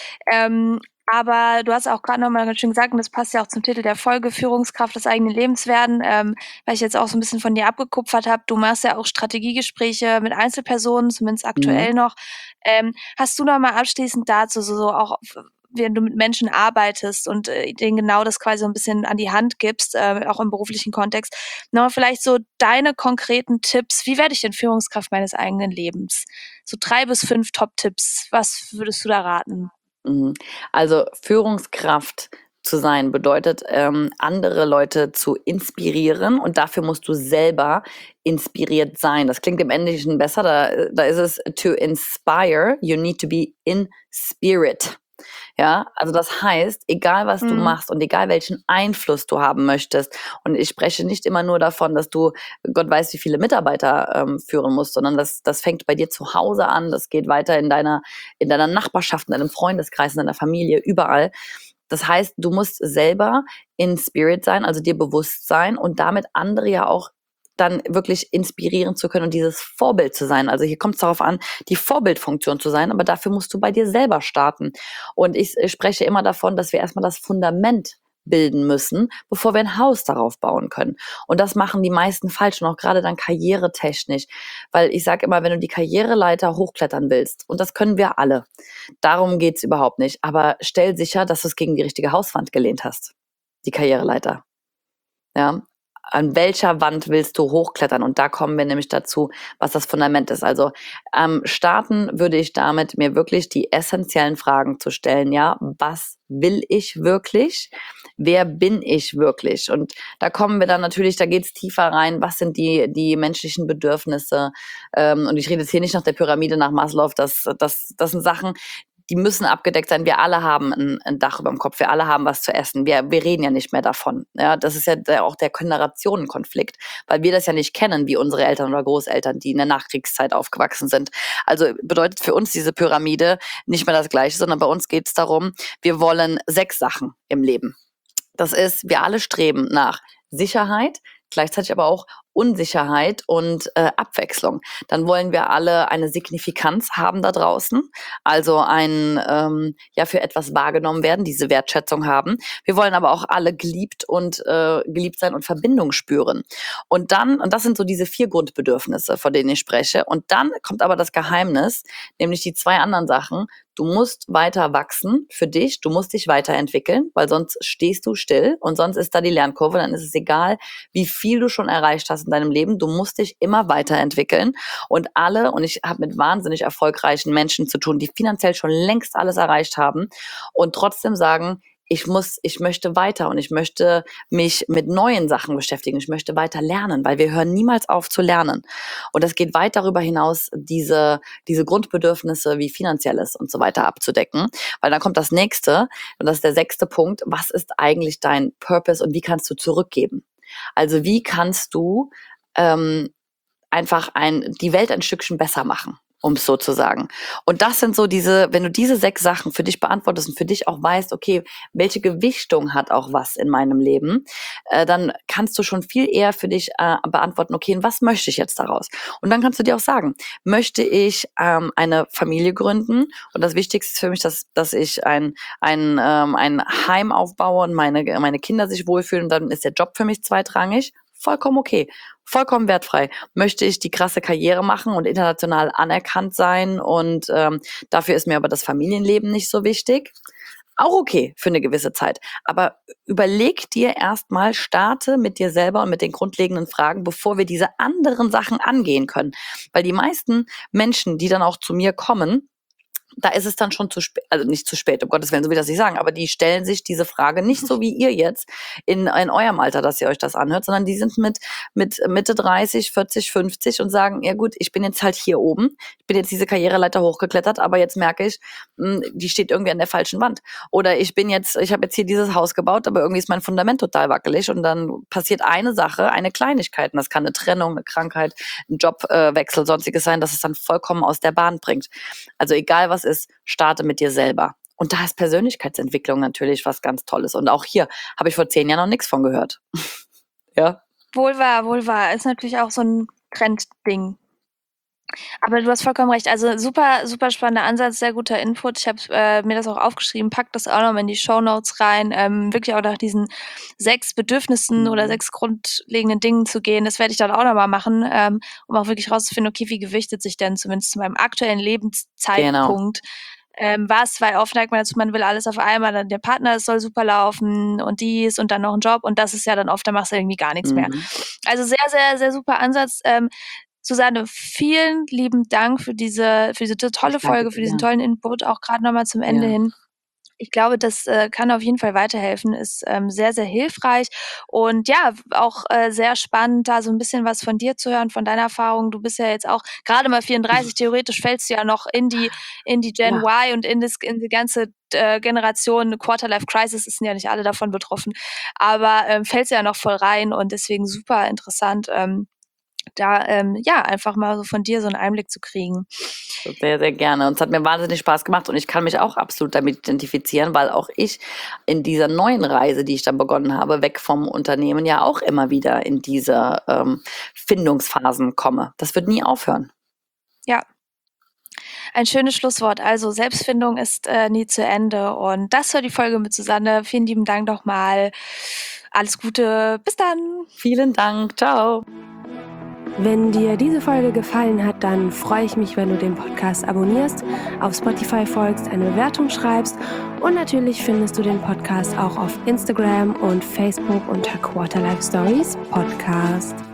Aber du hast auch grad noch mal ganz schön gesagt, und das passt ja auch zum Titel der Folge, Führungskraft des eigenen Lebens werden, weil ich jetzt auch so 'n bisschen von dir abgekupfert habe. Du machst ja auch Strategiegespräche mit Einzelpersonen, zumindest Mhm. aktuell noch. Hast du noch mal abschließend dazu so auch wenn du mit Menschen arbeitest und, denen genau das quasi so 'n bisschen an die Hand gibst, auch im beruflichen Kontext, noch mal vielleicht so deine konkreten Tipps: „Wie werde ich denn Führungskraft meines eigenen Lebens?“ So 3 bis 5 Top-Tipps. Was würdest du da raten? Mhm. Also Führungskraft zu sein bedeutet, andere Leute zu inspirieren und dafür musst du selber inspiriert sein. Das klingt im Englischen besser, da ist es to inspire, you need to be in spirit. Ja, also das heißt, egal was du Mhm. machst und egal welchen Einfluss du haben möchtest, und ich spreche nicht immer nur davon, dass du Gott weiß, wie viele Mitarbeiter führen musst, sondern das fängt bei dir zu Hause an, das geht weiter in deiner Nachbarschaft, in deinem Freundeskreis, in deiner Familie, überall. Das heißt, du musst selber in Spirit sein, also dir bewusst sein und damit andere ja auch dann wirklich inspirieren zu können und dieses Vorbild zu sein. Also hier kommt es darauf an, die Vorbildfunktion zu sein, aber dafür musst du bei dir selber starten. Und ich spreche immer davon, dass wir erstmal das Fundament bilden müssen, bevor wir ein Haus darauf bauen können. Und das machen die meisten falsch und auch gerade dann karrieretechnisch. Weil ich sage immer, wenn du die Karriereleiter hochklettern willst, und das können wir alle, darum geht's überhaupt nicht, aber stell sicher, dass du es gegen die richtige Hauswand gelehnt hast, die Karriereleiter. Ja, an welcher Wand willst du hochklettern? Und da kommen wir nämlich dazu, was das Fundament ist. Also starten würde ich damit, mir wirklich die essentiellen Fragen zu stellen. Ja, was will ich wirklich? Wer bin ich wirklich? Und da kommen wir dann natürlich, da geht's tiefer rein. Was sind die menschlichen Bedürfnisse? Und ich rede jetzt hier nicht nach der Pyramide nach Maslow. Das sind Sachen, die müssen abgedeckt sein. Wir alle haben ein Dach über dem Kopf. Wir alle haben was zu essen. Wir reden ja nicht mehr davon. Ja, das ist ja auch der Generationenkonflikt, weil wir das ja nicht kennen, wie unsere Eltern oder Großeltern, die in der Nachkriegszeit aufgewachsen sind. Also bedeutet für uns diese Pyramide nicht mehr das Gleiche, sondern bei uns geht es darum, wir wollen 6 Sachen im Leben. Das ist, wir alle streben nach Sicherheit, gleichzeitig aber auch Unsicherheit und Abwechslung. Dann wollen wir alle eine Signifikanz haben da draußen, also ja, für etwas wahrgenommen werden, diese Wertschätzung haben. Wir wollen aber auch alle geliebt sein und Verbindung spüren. Und das sind so diese 4 Grundbedürfnisse, von denen ich spreche. Und dann kommt aber das Geheimnis, nämlich die 2 anderen Sachen. Du musst weiter wachsen für dich, du musst dich weiterentwickeln, weil sonst stehst du still und sonst ist da die Lernkurve, dann ist es egal, wie viel du schon erreicht hast, hast in deinem Leben. Du musst dich immer weiterentwickeln und ich habe mit wahnsinnig erfolgreichen Menschen zu tun, die finanziell schon längst alles erreicht haben und trotzdem sagen, ich möchte weiter und ich möchte mich mit neuen Sachen beschäftigen. Ich möchte weiter lernen, weil wir hören niemals auf zu lernen. Und das geht weit darüber hinaus, diese Grundbedürfnisse wie finanzielles und so weiter abzudecken. Weil dann kommt das nächste, und das ist der 6. Punkt. Was ist eigentlich dein Purpose und wie kannst du zurückgeben? Also wie kannst du einfach die Welt ein Stückchen besser machen, um es so zu sagen. Und das sind so wenn du diese 6 Sachen für dich beantwortest und für dich auch weißt, okay, welche Gewichtung hat auch was in meinem Leben, dann kannst du schon viel eher für dich beantworten, okay, und was möchte ich jetzt daraus? Und dann kannst du dir auch sagen, möchte ich eine Familie gründen? Und das Wichtigste ist für mich, dass ich ein Heim aufbaue und meine Kinder sich wohlfühlen und dann ist der Job für mich zweitrangig. Vollkommen okay, vollkommen wertfrei. Möchte ich die krasse Karriere machen und international anerkannt sein und dafür ist mir aber das Familienleben nicht so wichtig? Auch okay für eine gewisse Zeit. Aber überleg dir erstmal, starte mit dir selber und mit den grundlegenden Fragen, bevor wir diese anderen Sachen angehen können. Weil die meisten Menschen, die dann auch zu mir kommen, da ist es dann schon zu spät, also nicht zu spät, um Gottes Willen, so will ich das nicht sagen, aber die stellen sich diese Frage nicht so wie ihr jetzt in eurem Alter, dass ihr euch das anhört, sondern die sind mit Mitte 30, 40, 50 und sagen, ja gut, ich bin jetzt halt hier oben, ich bin jetzt diese Karriereleiter hochgeklettert, aber jetzt merke ich, die steht irgendwie an der falschen Wand. Oder ich habe jetzt hier dieses Haus gebaut, aber irgendwie ist mein Fundament total wackelig und dann passiert eine Sache, eine Kleinigkeit, und das kann eine Trennung, eine Krankheit, ein Jobwechsel, sonstiges sein, dass es dann vollkommen aus der Bahn bringt. Also egal was ist, starte mit dir selber. Und da ist Persönlichkeitsentwicklung natürlich was ganz Tolles. Und auch hier habe ich vor 10 Jahren noch nichts von gehört. Ja. Wohl wahr. Ist natürlich auch so ein Trendding. Aber du hast vollkommen recht. Also super, super spannender Ansatz, sehr guter Input. Ich habe mir das auch aufgeschrieben, pack das auch noch mal in die Shownotes rein. Wirklich auch nach diesen 6 Bedürfnissen oder 6 grundlegenden Dingen zu gehen. Das werde ich dann auch noch mal machen, um auch wirklich rauszufinden, okay, wie gewichtet sich denn zumindest zu meinem aktuellen Lebenszeitpunkt was, weil oft neigt man dazu, man will alles auf einmal, dann der Partner, es soll super laufen und dies und dann noch ein Job und das ist ja dann oft, da machst du irgendwie gar nichts mehr. Also sehr, sehr, sehr super Ansatz. Susanne, vielen lieben Dank für diese tolle Folge, für diesen tollen Input, auch gerade nochmal zum Ende hin. Ich glaube, das kann auf jeden Fall weiterhelfen, ist sehr, sehr hilfreich und ja, auch sehr spannend, da so ein bisschen was von dir zu hören, von deiner Erfahrung. Du bist ja jetzt auch gerade mal 34, theoretisch fällst du ja noch in die Gen Y und in die ganze Generation Quarterlife Crisis, sind ja nicht alle davon betroffen, aber fällst ja noch voll rein und deswegen super interessant, da einfach mal so von dir so einen Einblick zu kriegen. Sehr, sehr gerne. Und es hat mir wahnsinnig Spaß gemacht und ich kann mich auch absolut damit identifizieren, weil auch ich in dieser neuen Reise, die ich dann begonnen habe, weg vom Unternehmen, ja auch immer wieder in diese Findungsphasen komme. Das wird nie aufhören. Ja. Ein schönes Schlusswort. Also Selbstfindung ist nie zu Ende. Und das war die Folge mit Susanne. Vielen lieben Dank nochmal. Alles Gute. Bis dann. Vielen Dank. Ciao. Wenn dir diese Folge gefallen hat, dann freue ich mich, wenn du den Podcast abonnierst, auf Spotify folgst, eine Bewertung schreibst und natürlich findest du den Podcast auch auf Instagram und Facebook unter Quarterlife Stories Podcast.